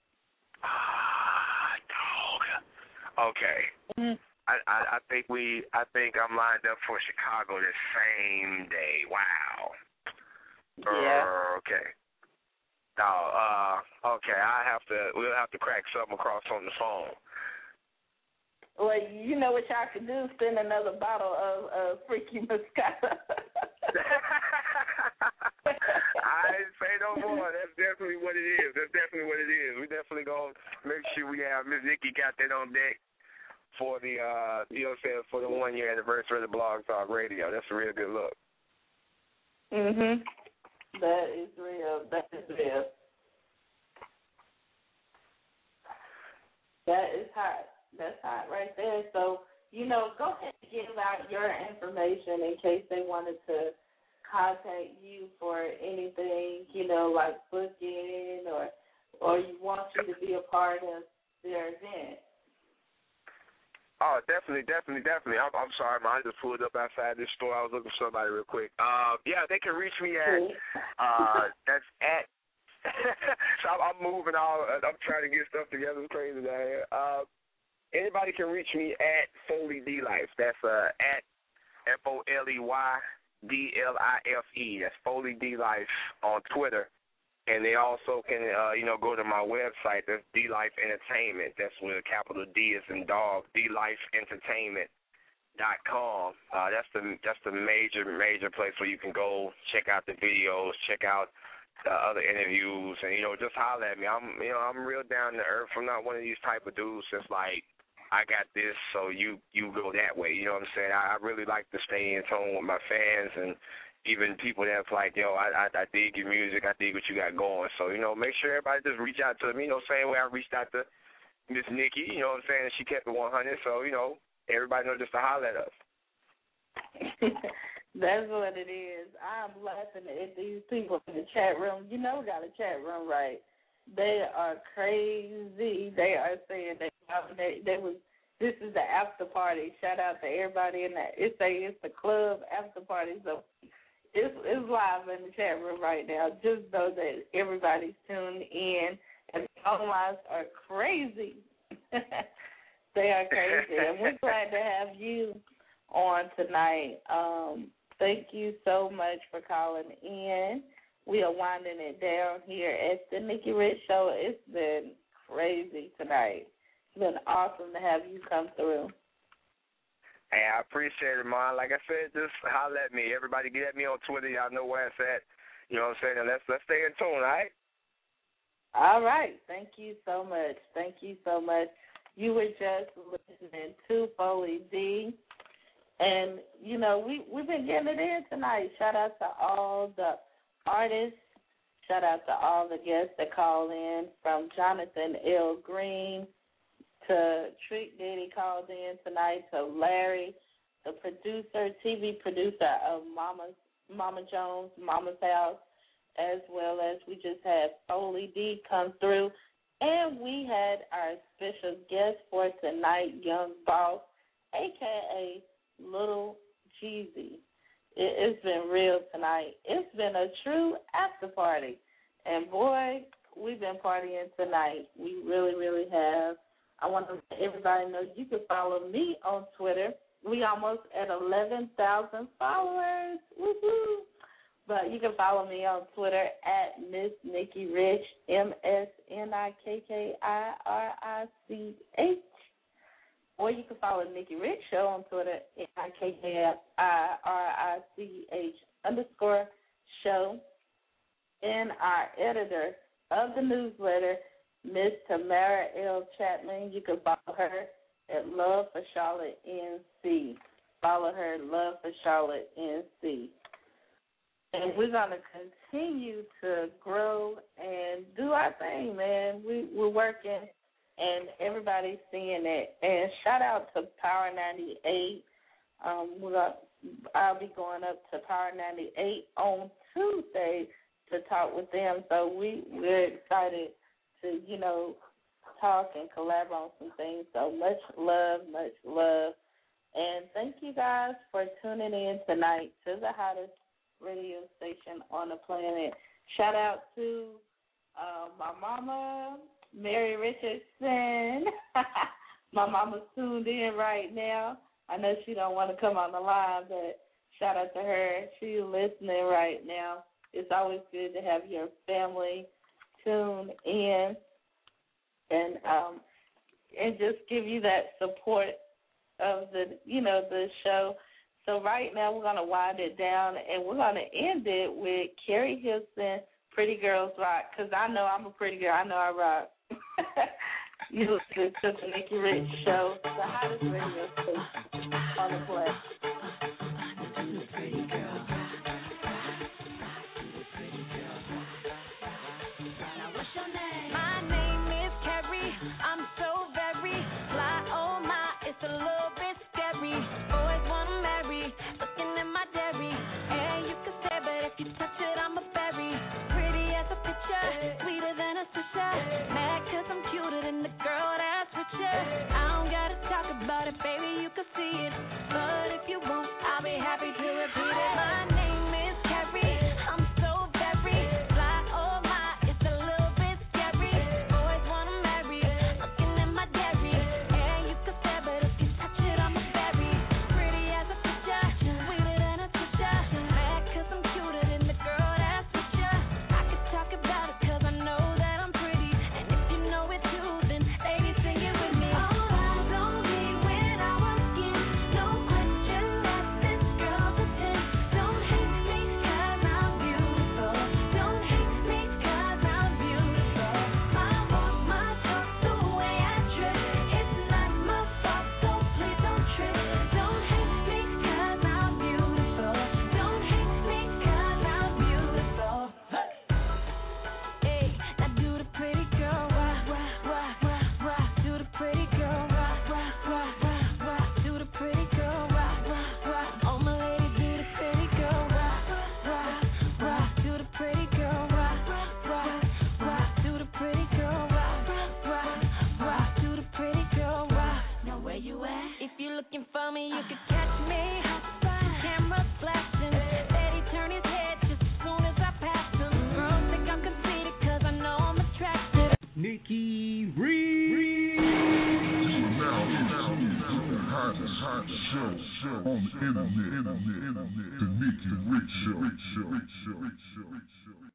Okay. I think I'm lined up for Chicago the same day. Wow. Yeah. Okay. Okay. We'll have to crack something across on the phone. Well, you know what y'all can do? Send another bottle of Freaky Moscato. I didn't say no more. That's definitely what it is. We definitely gonna make sure we have Miss Nikki got that on deck for the you know what I'm saying, for the 1 year anniversary of the Blog Talk Radio. That's a real good look. That is real. That is hot. That's hot right there. So, you know, go ahead and give out your information in case they wanted to contact you for anything, you know, like booking or you want you to be a part of their event. Oh, definitely. I'm sorry, man. I just pulled up outside this store. I was looking for somebody real quick. Yeah, they can reach me at, that's at, so I'm moving I'm trying to get stuff together. It's crazy down here. Anybody can reach me at Foley D Life. That's at FOLEYDLIFE. That's Foley D Life on Twitter. And they also can, you know, go to my website. That's D Life Entertainment. That's with a capital D as in dog. DLifeEntertainment.com. That's the major place where you can go check out the videos, check out the other interviews, and you know, just holler at me. I'm real down to earth. I'm not one of these type of dudes that's like, I got this, so you go that way. You know what I'm saying? I really like to stay in tune with my fans and even people that's like, yo, I dig your music, I dig what you got going. So, you know, make sure everybody just reach out to me, you know, same way I reached out to Miss Nikki, you know what I'm saying, and she kept it 100. So, you know, everybody knows just to holler at us. That's what it is. I'm laughing at these people in the chat room. You know we got a chat room, right? They are crazy. They are saying this is the after party. Shout out to everybody in that. It's the club after party. So it's live in the chat room right now. Just know that everybody's tuned in, and the phone lines are crazy. They are crazy, and we're glad to have you on tonight. Thank you so much for calling in. We are winding it down here at the Nikki Rich Show. It's been crazy tonight. It's been awesome to have you come through. Hey, I appreciate it, man. Like I said, just holler at me. Everybody get at me on Twitter. Y'all know where it's at. You know what I'm saying? And let's stay in tune, all right? All right. Thank you so much. Thank you so much. You were just listening to Foley D. And, you know, we've been getting it in tonight. Shout out to all the artists. Shout out to all the guests that call in, from Jonathan L. Green to Trick Daddy called in tonight, to Larry, the producer, TV producer of Mama Jones, Mama's House, as well as we just had Foley D come through. And we had our special guest for tonight, Young Boss, a.k.a. Little Jeezy. It's been real tonight. It's been a true after party. And, boy, we've been partying tonight. We really, really have. I want to let everybody know you can follow me on Twitter. We almost at 11,000 followers. Woohoo! But you can follow me on Twitter at Miss Nikki Rich, MSNIKKIRICH. Or you can follow Nikki Rich Show on Twitter, NIKKIRICH_show. And our editor of the newsletter, Miss Tamara L. Chapman. You can follow her at Love for Charlotte NC. Follow her, Love for Charlotte NC. And we're going to continue to grow and do our thing, man. We're working, and everybody's seeing it. And shout out to Power 98. I'll be going up to Power 98 on Tuesday to talk with them. So we're excited to, you know, talk and collab on some things. So much love, much love. And thank you guys for tuning in tonight to the hottest radio station on the planet. Shout out to my mama, Mary Richardson. My mama's tuned in right now. I know she don't want to come on the line, but shout out to her. She's listening right now. It's always good to have your family tune in and just give you that support of the show. So right now we're going to wind it down, and we're going to end it with Carrie Hilson, Pretty Girls Rock, because I know I'm a pretty girl. I know I rock. You listen to the Nikki Rich Show, the hottest radio station on the planet. My name is Carrie. I'm so very fly. Oh my, it's a little bit scary. Boys wanna marry, looking at my dairy. And you can say, but if you touch it, I'm a berry. Pretty as a picture, sweeter than a sister. Mad 'cause I'm cuter than the girl that's with you. I don't gotta talk about it, baby, you can see it. But if you show on the internet. The